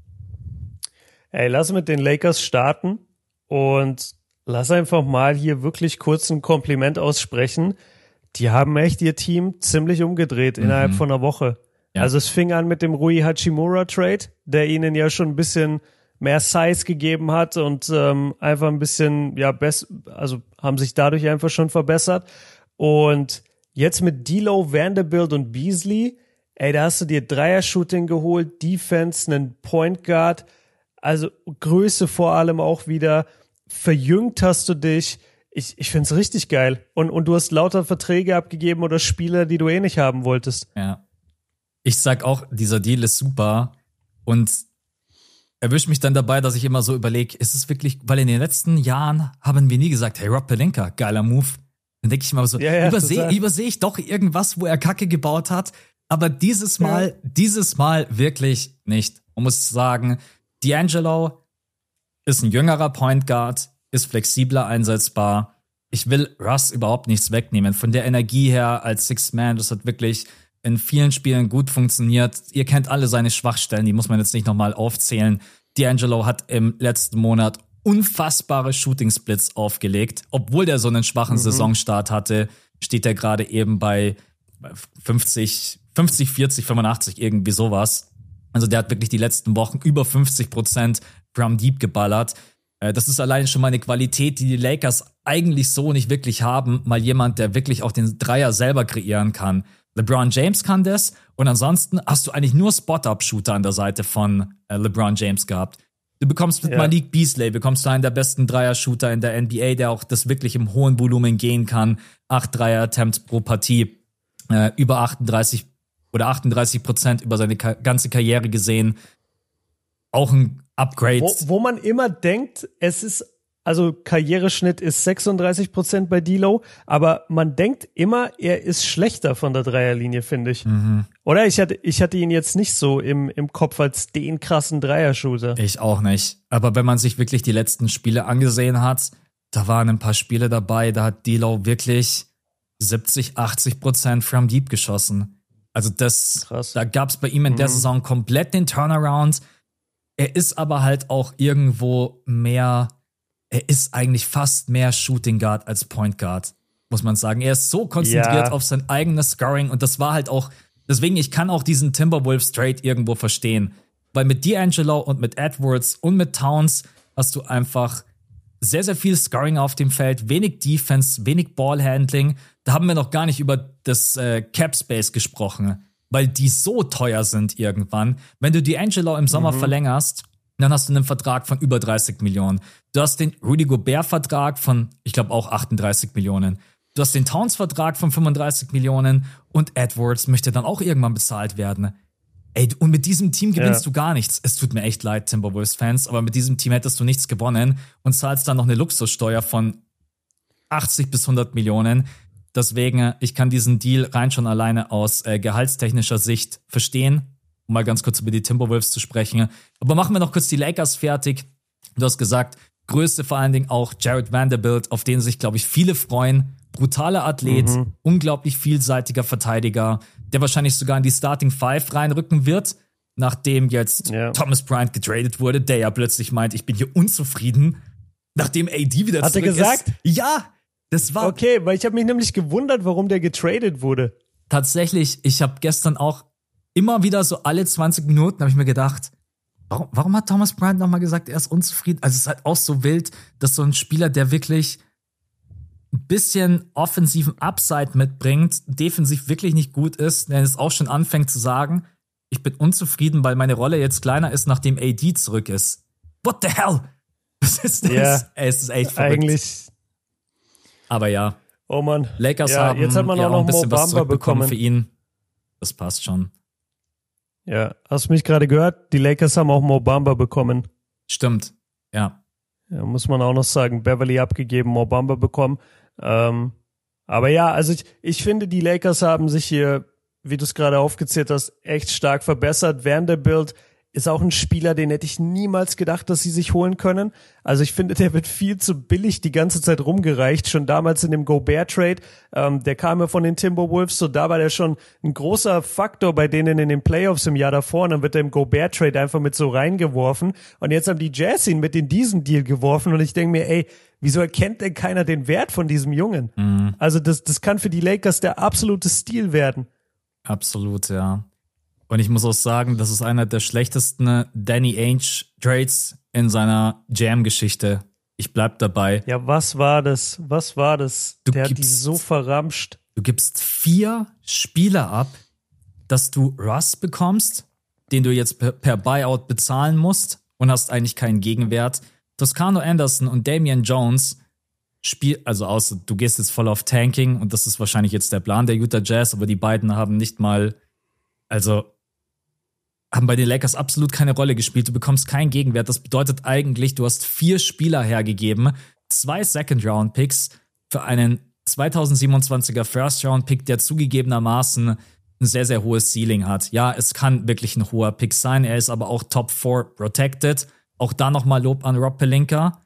Ey, lass mit den Lakers starten und lass einfach mal hier wirklich kurz ein Kompliment aussprechen. Die haben echt ihr Team ziemlich umgedreht innerhalb von einer Woche. Ja. Also es fing an mit dem Rui Hachimura-Trade, der ihnen ja schon ein bisschen mehr Size gegeben hat und einfach ein bisschen, also haben sich dadurch einfach schon verbessert. Und jetzt mit D'Lo, Vanderbilt und Beasley, ey, da hast du dir Dreier-Shooting geholt, Defense, einen Point Guard, also Größe vor allem auch wieder, verjüngt hast du dich. Ich find's richtig geil. Und du hast lauter Verträge abgegeben oder Spieler, die du eh nicht haben wolltest. Ja. Ich sag auch, dieser Deal ist super und erwischt mich dann dabei, dass ich immer so überlege, ist es wirklich, weil in den letzten Jahren haben wir nie gesagt, hey, Rob Pelinka, geiler Move. Dann denke ich mal so, übersehe ich doch irgendwas, wo er Kacke gebaut hat. Aber dieses Mal wirklich nicht. Man muss sagen, D'Angelo ist ein jüngerer Point Guard, ist flexibler einsetzbar. Ich will Russ überhaupt nichts wegnehmen. Von der Energie her als Sixth Man, das hat wirklich in vielen Spielen gut funktioniert. Ihr kennt alle seine Schwachstellen, die muss man jetzt nicht nochmal aufzählen. D'Angelo hat im letzten Monat unfassbare Shooting-Splits aufgelegt. Obwohl der so einen schwachen Saisonstart hatte, steht er gerade eben bei 50, 40, 85, irgendwie sowas. Also der hat wirklich die letzten Wochen über 50% from deep geballert. Das ist allein schon mal eine Qualität, die Lakers eigentlich so nicht wirklich haben. Mal jemand, der wirklich auch den Dreier selber kreieren kann. LeBron James kann das und ansonsten hast du eigentlich nur Spot-Up-Shooter an der Seite von LeBron James gehabt. Du bekommst mit Malik Beasley, bekommst du einen der besten Dreier-Shooter in der NBA, der auch das wirklich im hohen Volumen gehen kann. 8 Dreier-Attempts pro Partie, über 38% über seine ganze Karriere gesehen. Auch ein Upgrade. Wo man immer denkt, es ist, also Karriereschnitt ist 36% bei D'Lo, aber man denkt immer, er ist schlechter von der Dreierlinie, finde ich. Oder? Ich hatte ihn jetzt nicht so im Kopf als den krassen Dreier-Shooter. Ich auch nicht. Aber wenn man sich wirklich die letzten Spiele angesehen hat, da waren ein paar Spiele dabei, da hat D'Lo wirklich 70-80% from deep geschossen. Also da gab's bei ihm in der Saison komplett den Turnaround. Er ist aber halt auch irgendwo mehr, er ist eigentlich fast mehr Shooting Guard als Point Guard, muss man sagen. Er ist so konzentriert auf sein eigenes Scoring und das war halt auch, deswegen, ich kann auch diesen Timberwolves Trade irgendwo verstehen. Weil mit D'Angelo und mit Edwards und mit Towns hast du einfach sehr, sehr viel Scoring auf dem Feld, wenig Defense, wenig Ballhandling. Da haben wir noch gar nicht über das Cap Space gesprochen, weil die so teuer sind irgendwann. Wenn du D'Angelo im Sommer verlängerst, dann hast du einen Vertrag von über 30 Millionen. Du hast den Rudy Gobert-Vertrag von, ich glaube, auch 38 Millionen. Du hast den Towns-Vertrag von 35 Millionen und Edwards möchte dann auch irgendwann bezahlt werden. Ey, und mit diesem Team gewinnst du gar nichts. Es tut mir echt leid, Timberwolves-Fans, aber mit diesem Team hättest du nichts gewonnen und zahlst dann noch eine Luxussteuer von 80 bis 100 Millionen. Deswegen, ich kann diesen Deal rein schon alleine aus gehaltstechnischer Sicht verstehen, um mal ganz kurz über die Timberwolves zu sprechen. Aber machen wir noch kurz die Lakers fertig. Du hast gesagt, Größe vor allen Dingen auch Jared Vanderbilt, auf den sich, glaube ich, viele freuen. Brutaler Athlet, unglaublich vielseitiger Verteidiger, der wahrscheinlich sogar in die Starting Five reinrücken wird, nachdem jetzt Thomas Bryant getradet wurde, der ja plötzlich meint, ich bin hier unzufrieden, nachdem AD wieder zurück ist. Hat er gesagt? Ja, das war... Okay, weil ich habe mich nämlich gewundert, warum der getradet wurde. Tatsächlich, ich habe gestern auch immer wieder so alle 20 Minuten habe ich mir gedacht, warum hat Thomas Bryant nochmal gesagt, er ist unzufrieden? Also es ist halt auch so wild, dass so ein Spieler, der wirklich ein bisschen offensiven Upside mitbringt, defensiv wirklich nicht gut ist, der es auch schon anfängt zu sagen, ich bin unzufrieden, weil meine Rolle jetzt kleiner ist, nachdem AD zurück ist. What the hell? Was ist das? Ja, Es ist echt verrückt. Eigentlich. Aber ja. Oh Mann. Lakers ja, haben jetzt hat man ja auch noch ein bisschen Mo was Bamba zurückbekommen bekommen für ihn. Das passt schon. Ja, hast du mich gerade gehört? Die Lakers haben auch Mo Bamba bekommen. Stimmt, ja. Ja, muss man auch noch sagen. Beverly abgegeben, Mo Bamba bekommen. Aber ja, also ich finde, die Lakers haben sich hier, wie du es gerade aufgezählt hast, echt stark verbessert. Vanderbilt ist auch ein Spieler, den hätte ich niemals gedacht, dass sie sich holen können. Also ich finde, der wird viel zu billig die ganze Zeit rumgereicht. Schon damals in dem Gobert-Trade, der kam ja von den Timberwolves, so da war der schon ein großer Faktor bei denen in den Playoffs im Jahr davor. Und dann wird er im Gobert-Trade einfach mit so reingeworfen. Und jetzt haben die Jazz ihn mit in diesen Deal geworfen. Und ich denke mir, ey, wieso erkennt denn keiner den Wert von diesem Jungen? Mhm. Also das kann für die Lakers der absolute Stil werden. Absolut, ja. Und ich muss auch sagen, das ist einer der schlechtesten Danny Ainge Trades in seiner Jam-Geschichte. Ich bleib dabei. Ja, was war das? Der hat die so verramscht. Du gibst 4 Spieler ab, dass du Russ bekommst, den du jetzt per Buyout bezahlen musst und hast eigentlich keinen Gegenwert. Toscano Anderson und Damian Jones also außer du gehst jetzt voll auf Tanking und das ist wahrscheinlich jetzt der Plan der Utah Jazz, aber die beiden haben haben bei den Lakers absolut keine Rolle gespielt. Du bekommst keinen Gegenwert. Das bedeutet eigentlich, du hast 4 Spieler hergegeben, 2 Second-Round-Picks für einen 2027er First-Round-Pick, der zugegebenermaßen ein sehr, sehr hohes Ceiling hat. Ja, es kann wirklich ein hoher Pick sein. Er ist aber auch Top 4 protected. Auch da nochmal Lob an Rob Pelinka.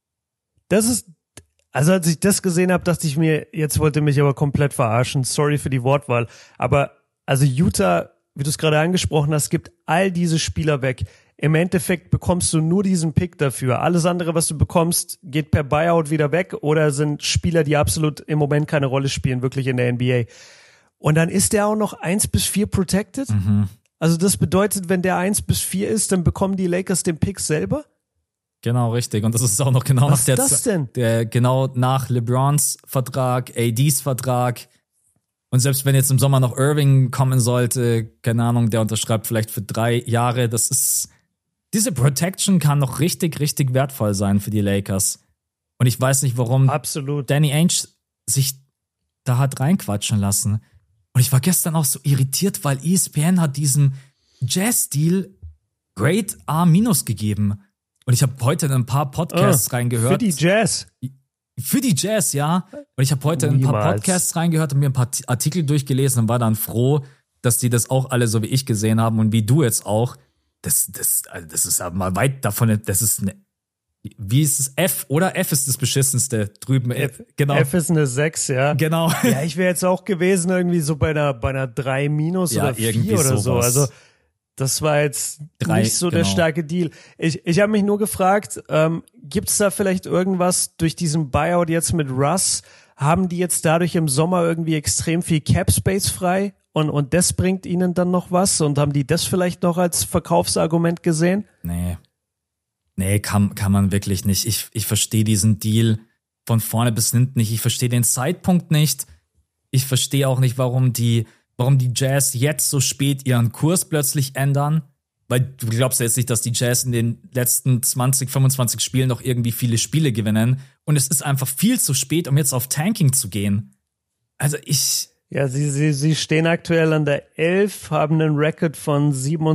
Also als ich das gesehen habe, dachte ich mir, jetzt wollte mich aber komplett verarschen. Sorry für die Wortwahl. Aber also Utah, wie du es gerade angesprochen hast, gibt all diese Spieler weg. Im Endeffekt bekommst du nur diesen Pick dafür. Alles andere, was du bekommst, geht per Buyout wieder weg oder sind Spieler, die absolut im Moment keine Rolle spielen, wirklich in der NBA. Und dann ist der auch noch 1-4 protected. Mhm. Also das bedeutet, wenn der 1-4 ist, dann bekommen die Lakers den Pick selber? Genau, richtig. Und das ist auch noch genau Was ist das denn? Genau nach LeBrons Vertrag, ADs Vertrag. Und selbst wenn jetzt im Sommer noch Irving kommen sollte, keine Ahnung, der unterschreibt vielleicht für 3 Jahre. Diese Protection kann noch richtig, richtig wertvoll sein für die Lakers. Und ich weiß nicht, warum Danny Ainge sich da hat reinquatschen lassen. Und ich war gestern auch so irritiert, weil ESPN hat diesem Jazz-Deal Grade A- gegeben. Und ich habe heute in ein paar Podcasts reingehört. Für die Jazz? Für die Jazz, ja. Und ich habe heute in ein paar Podcasts reingehört und mir ein paar Artikel durchgelesen und war dann froh, dass die das auch alle so wie ich gesehen haben und wie du jetzt auch. Das ist aber mal weit davon, das ist eine, wie ist es, F, oder? F ist das Beschissenste drüben. Genau. F ist eine 6, ja. Genau. Ja, ich wäre jetzt auch gewesen irgendwie so bei einer 3- oder 4 oder so. Also das war jetzt nicht so der starke Deal. Ich habe mich nur gefragt, gibt's da vielleicht irgendwas durch diesen Buyout jetzt mit Russ? Haben die jetzt dadurch im Sommer irgendwie extrem viel Cap Space frei? Und das bringt ihnen dann noch was? Und haben die das vielleicht noch als Verkaufsargument gesehen? Nee, kann man wirklich nicht. Ich verstehe diesen Deal von vorne bis hinten nicht. Ich verstehe den Zeitpunkt nicht. Ich verstehe auch nicht, warum die Jazz jetzt so spät ihren Kurs plötzlich ändern. Weil du glaubst ja jetzt nicht, dass die Jazz in den letzten 20, 25 Spielen noch irgendwie viele Spiele gewinnen. Und es ist einfach viel zu spät, um jetzt auf Tanking zu gehen. Also Ja, sie stehen aktuell an der 11, haben einen Record von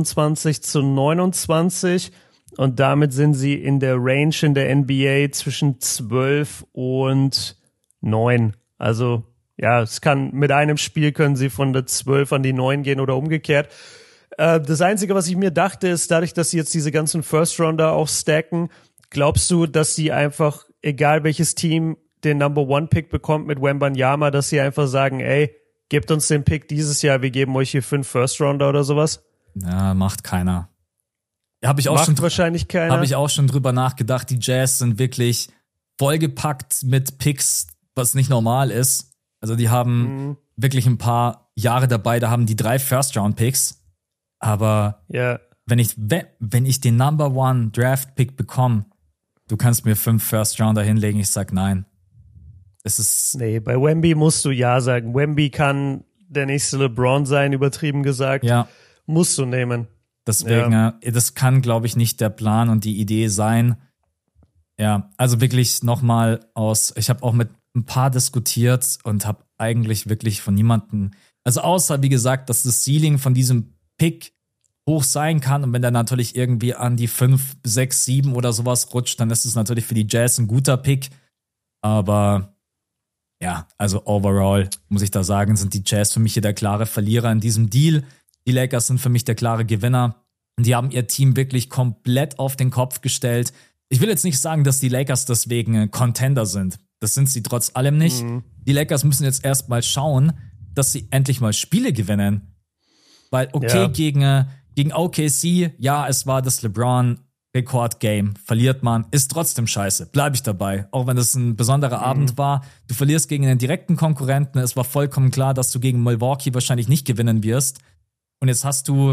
27-29 und damit sind sie in der Range in der NBA zwischen 12 und 9. Also ja, mit einem Spiel können sie von der 12 an die 9 gehen oder umgekehrt. Das Einzige, was ich mir dachte, ist, dadurch, dass sie jetzt diese ganzen First-Rounder auch stacken, glaubst du, dass sie einfach, egal welches Team den Number-One-Pick bekommt mit Wembanyama, dass sie einfach sagen, ey, gebt uns den Pick dieses Jahr, wir geben euch hier 5 First-Rounder oder sowas? Ja, macht keiner. Wahrscheinlich keiner. Habe ich auch schon drüber nachgedacht. Die Jazz sind wirklich vollgepackt mit Picks, was nicht normal ist. Also die haben wirklich ein paar Jahre dabei, da haben die 3 First-Round-Picks. Aber wenn ich den Number One Draft-Pick bekomme, du kannst mir 5 First-Rounder hinlegen, ich sag nein. Nee, bei Wemby musst du ja sagen. Wemby kann der nächste LeBron sein, übertrieben gesagt. Ja. Musst du nehmen. Deswegen, das kann, glaube ich, nicht der Plan und die Idee sein. Ja, also wirklich nochmal ich habe auch mit ein paar diskutiert und habe eigentlich wirklich von niemandem, also außer, wie gesagt, dass das Ceiling von diesem Pick hoch sein kann und wenn der natürlich irgendwie an die 5, 6, 7 oder sowas rutscht, dann ist es natürlich für die Jazz ein guter Pick. Aber ja, also overall muss ich da sagen, sind die Jazz für mich hier der klare Verlierer in diesem Deal. Die Lakers sind für mich der klare Gewinner. Und die haben ihr Team wirklich komplett auf den Kopf gestellt. Ich will jetzt nicht sagen, dass die Lakers deswegen Contender sind. Das sind sie trotz allem nicht. Die Lakers müssen jetzt erstmal schauen, dass sie endlich mal Spiele gewinnen. Weil, gegen OKC, ja, es war das LeBron-Rekord-Game. Verliert man, ist trotzdem scheiße. Bleib ich dabei. Auch wenn es ein besonderer Abend war. Du verlierst gegen einen direkten Konkurrenten. Es war vollkommen klar, dass du gegen Milwaukee wahrscheinlich nicht gewinnen wirst. Und jetzt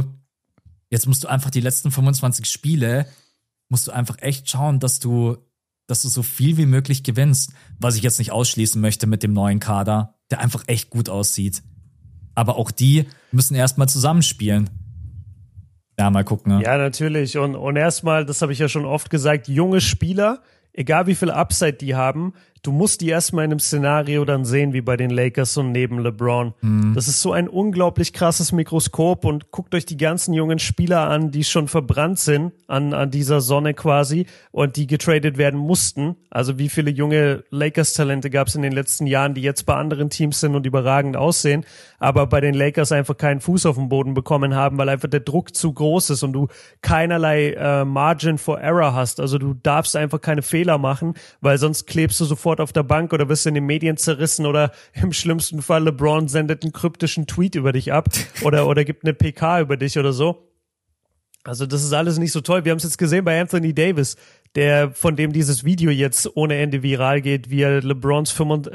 musst du einfach die letzten 25 Spiele, musst du einfach echt schauen, dass du so viel wie möglich gewinnst. Was ich jetzt nicht ausschließen möchte mit dem neuen Kader, der einfach echt gut aussieht. Aber auch die müssen erstmal zusammenspielen. Ja, mal gucken. Ne? Ja, natürlich. Und erstmal, das habe ich ja schon oft gesagt, junge Spieler, egal wie viel Upside die haben, du musst die erstmal in einem Szenario dann sehen, wie bei den Lakers und neben LeBron. Das ist so ein unglaublich krasses Mikroskop und guckt euch die ganzen jungen Spieler an, die schon verbrannt sind an dieser Sonne quasi und die getradet werden mussten. Also wie viele junge Lakers-Talente gab es in den letzten Jahren, die jetzt bei anderen Teams sind und überragend aussehen, aber bei den Lakers einfach keinen Fuß auf den Boden bekommen haben, weil einfach der Druck zu groß ist und du keinerlei Margin for Error hast. Also du darfst einfach keine Fehler machen, weil sonst klebst du sofort auf der Bank oder wirst in den Medien zerrissen oder im schlimmsten Fall LeBron sendet einen kryptischen Tweet über dich ab oder gibt eine PK über dich oder so. Also das ist alles nicht so toll. Wir haben es jetzt gesehen bei Anthony Davis, von dem dieses Video jetzt ohne Ende viral geht, wie er LeBrons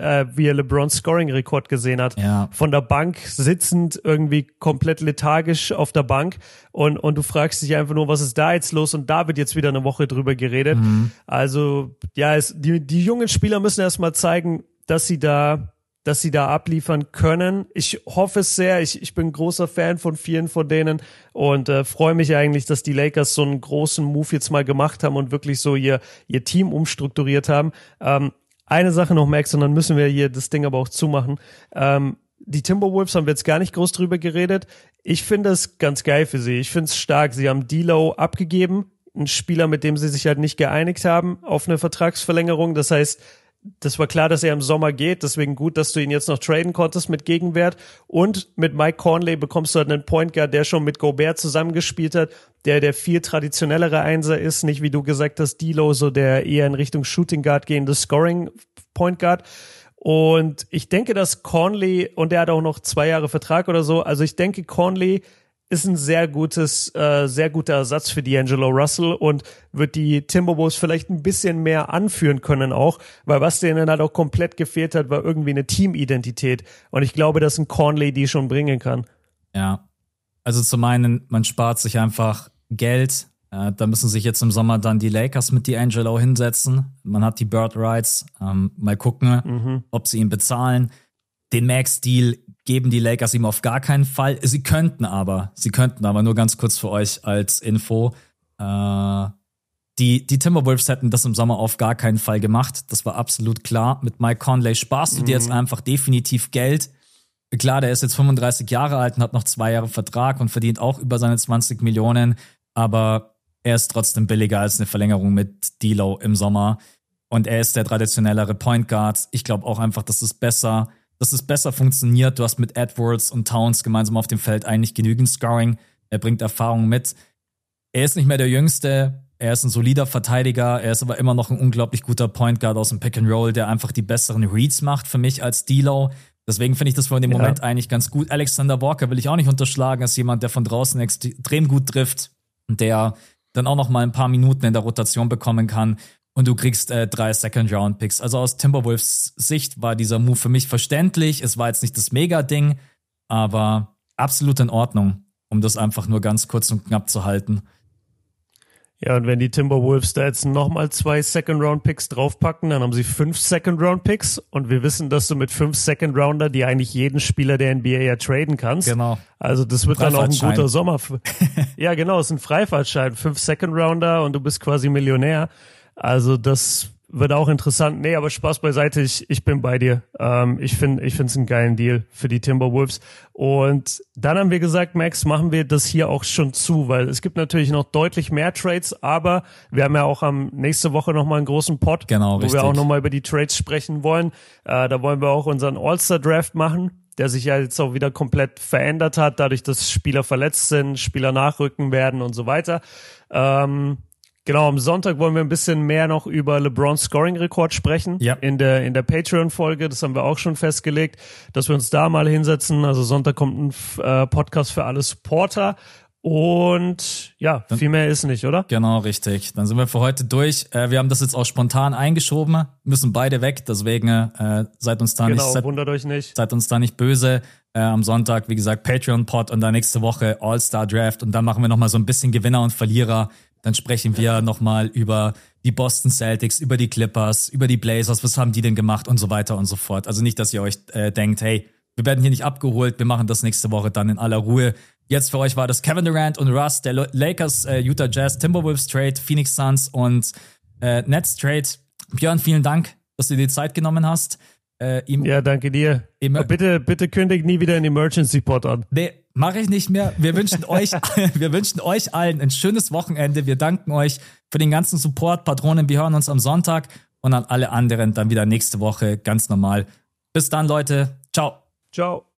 Scoring-Rekord gesehen hat. Ja. Von der Bank sitzend, irgendwie komplett lethargisch auf der Bank und du fragst dich einfach nur, was ist da jetzt los? Und da wird jetzt wieder eine Woche drüber geredet. Also ja, die jungen Spieler müssen erstmal zeigen, dass sie da abliefern können. Ich hoffe es sehr. Ich bin großer Fan von vielen von denen und freue mich eigentlich, dass die Lakers so einen großen Move jetzt mal gemacht haben und wirklich so ihr Team umstrukturiert haben. Eine Sache noch, Max, und dann müssen wir hier das Ding aber auch zumachen. Die Timberwolves haben wir jetzt gar nicht groß drüber geredet. Ich finde es ganz geil für sie. Ich finde es stark. Sie haben D'Lo abgegeben, ein Spieler, mit dem sie sich halt nicht geeinigt haben auf eine Vertragsverlängerung. Das heißt, das war klar, dass er im Sommer geht, deswegen gut, dass du ihn jetzt noch traden konntest mit Gegenwert. Und mit Mike Conley bekommst du halt einen Point Guard, der schon mit Gobert zusammengespielt hat, der viel traditionellere Einser ist, nicht wie du gesagt hast, D'Lo, so der eher in Richtung Shooting Guard gehende Scoring Point Guard. Und ich denke, dass Conley, und der hat auch noch 2 Jahre Vertrag oder so, also ich denke, Conley ist ein sehr guter Ersatz für D'Angelo Russell und wird die Timberwolves vielleicht ein bisschen mehr anführen können auch, weil was denen halt auch komplett gefehlt hat, war irgendwie eine Teamidentität und ich glaube, dass ein Conley die schon bringen kann. Ja, also zum einen, man spart sich einfach Geld, da müssen sich jetzt im Sommer dann die Lakers mit D'Angelo hinsetzen, man hat die Bird Rights, mal gucken, ob sie ihn bezahlen. Den Max-Deal geben die Lakers ihm auf gar keinen Fall. Sie könnten aber nur ganz kurz für euch als Info, die Timberwolves hätten das im Sommer auf gar keinen Fall gemacht. Das war absolut klar. Mit Mike Conley sparst du dir jetzt einfach definitiv Geld. Klar, der ist jetzt 35 Jahre alt und hat noch 2 Jahre Vertrag und verdient auch über seine 20 Millionen. Aber er ist trotzdem billiger als eine Verlängerung mit D'Lo im Sommer. Und er ist der traditionellere Point Guard. Ich glaube auch einfach, dass es besser funktioniert. Du hast mit Edwards und Towns gemeinsam auf dem Feld eigentlich genügend Scoring. Er bringt Erfahrung mit. Er ist nicht mehr der Jüngste. Er ist ein solider Verteidiger. Er ist aber immer noch ein unglaublich guter Point Guard aus dem Pick and Roll, der einfach die besseren Reads macht für mich als D'Lo. Deswegen finde ich das für den Moment eigentlich ganz gut. Alexander Walker will ich auch nicht unterschlagen, als jemand, der von draußen extrem gut trifft und der dann auch noch mal ein paar Minuten in der Rotation bekommen kann. Und du kriegst 3 Second-Round-Picks. Also aus Timberwolves Sicht war dieser Move für mich verständlich. Es war jetzt nicht das Mega-Ding, aber absolut in Ordnung, um das einfach nur ganz kurz und knapp zu halten. Ja, und wenn die Timberwolves da jetzt nochmal 2 Second-Round-Picks draufpacken, dann haben sie 5 Second-Round-Picks und wir wissen, dass du mit 5 Second-Rounder die eigentlich jeden Spieler der NBA ja traden kannst. Genau. Also das wird dann auch ein guter Sommer. Ja, genau, es ist ein Freifahrtschein. 5 Second-Rounder und du bist quasi Millionär. Also das wird auch interessant. Nee, aber Spaß beiseite, ich bin bei dir. Ich finde es einen geilen Deal für die Timberwolves. Und dann haben wir gesagt, Max, machen wir das hier auch schon zu, weil es gibt natürlich noch deutlich mehr Trades, aber wir haben ja auch nächste Woche nochmal einen großen Pod, genau, wo wir auch nochmal über die Trades sprechen wollen. Da wollen wir auch unseren All-Star-Draft machen, der sich ja jetzt auch wieder komplett verändert hat, dadurch, dass Spieler verletzt sind, Spieler nachrücken werden und so weiter. Genau, am Sonntag wollen wir ein bisschen mehr noch über LeBrons Scoring-Rekord sprechen. Ja. In der Patreon-Folge, das haben wir auch schon festgelegt, dass wir uns da mal hinsetzen. Also Sonntag kommt ein Podcast für alle Supporter. Und ja, viel mehr ist nicht, oder? Genau, richtig. Dann sind wir für heute durch. Wir haben das jetzt auch spontan eingeschoben, müssen beide weg, deswegen seid uns da wundert euch nicht. Seid uns da nicht böse. Am Sonntag, wie gesagt, Patreon-Pod und dann nächste Woche All-Star-Draft und dann machen wir nochmal so ein bisschen Gewinner und Verlierer. Dann sprechen wir nochmal über die Boston Celtics, über die Clippers, über die Blazers, was haben die denn gemacht und so weiter und so fort. Also nicht, dass ihr euch denkt, hey, wir werden hier nicht abgeholt, wir machen das nächste Woche dann in aller Ruhe. Jetzt für euch war das Kevin Durant und Russ, der Lakers, Utah Jazz, Timberwolves Trade, Phoenix Suns und Nets Trade. Björn, vielen Dank, dass du dir die Zeit genommen hast. Ja, danke dir. Bitte kündigt nie wieder einen Emergency Pod an. Nee, mache ich nicht mehr. Wir wünschen euch allen ein schönes Wochenende. Wir danken euch für den ganzen Support. Patronen, wir hören uns am Sonntag und an alle anderen dann wieder nächste Woche ganz normal. Bis dann, Leute. Ciao. Ciao.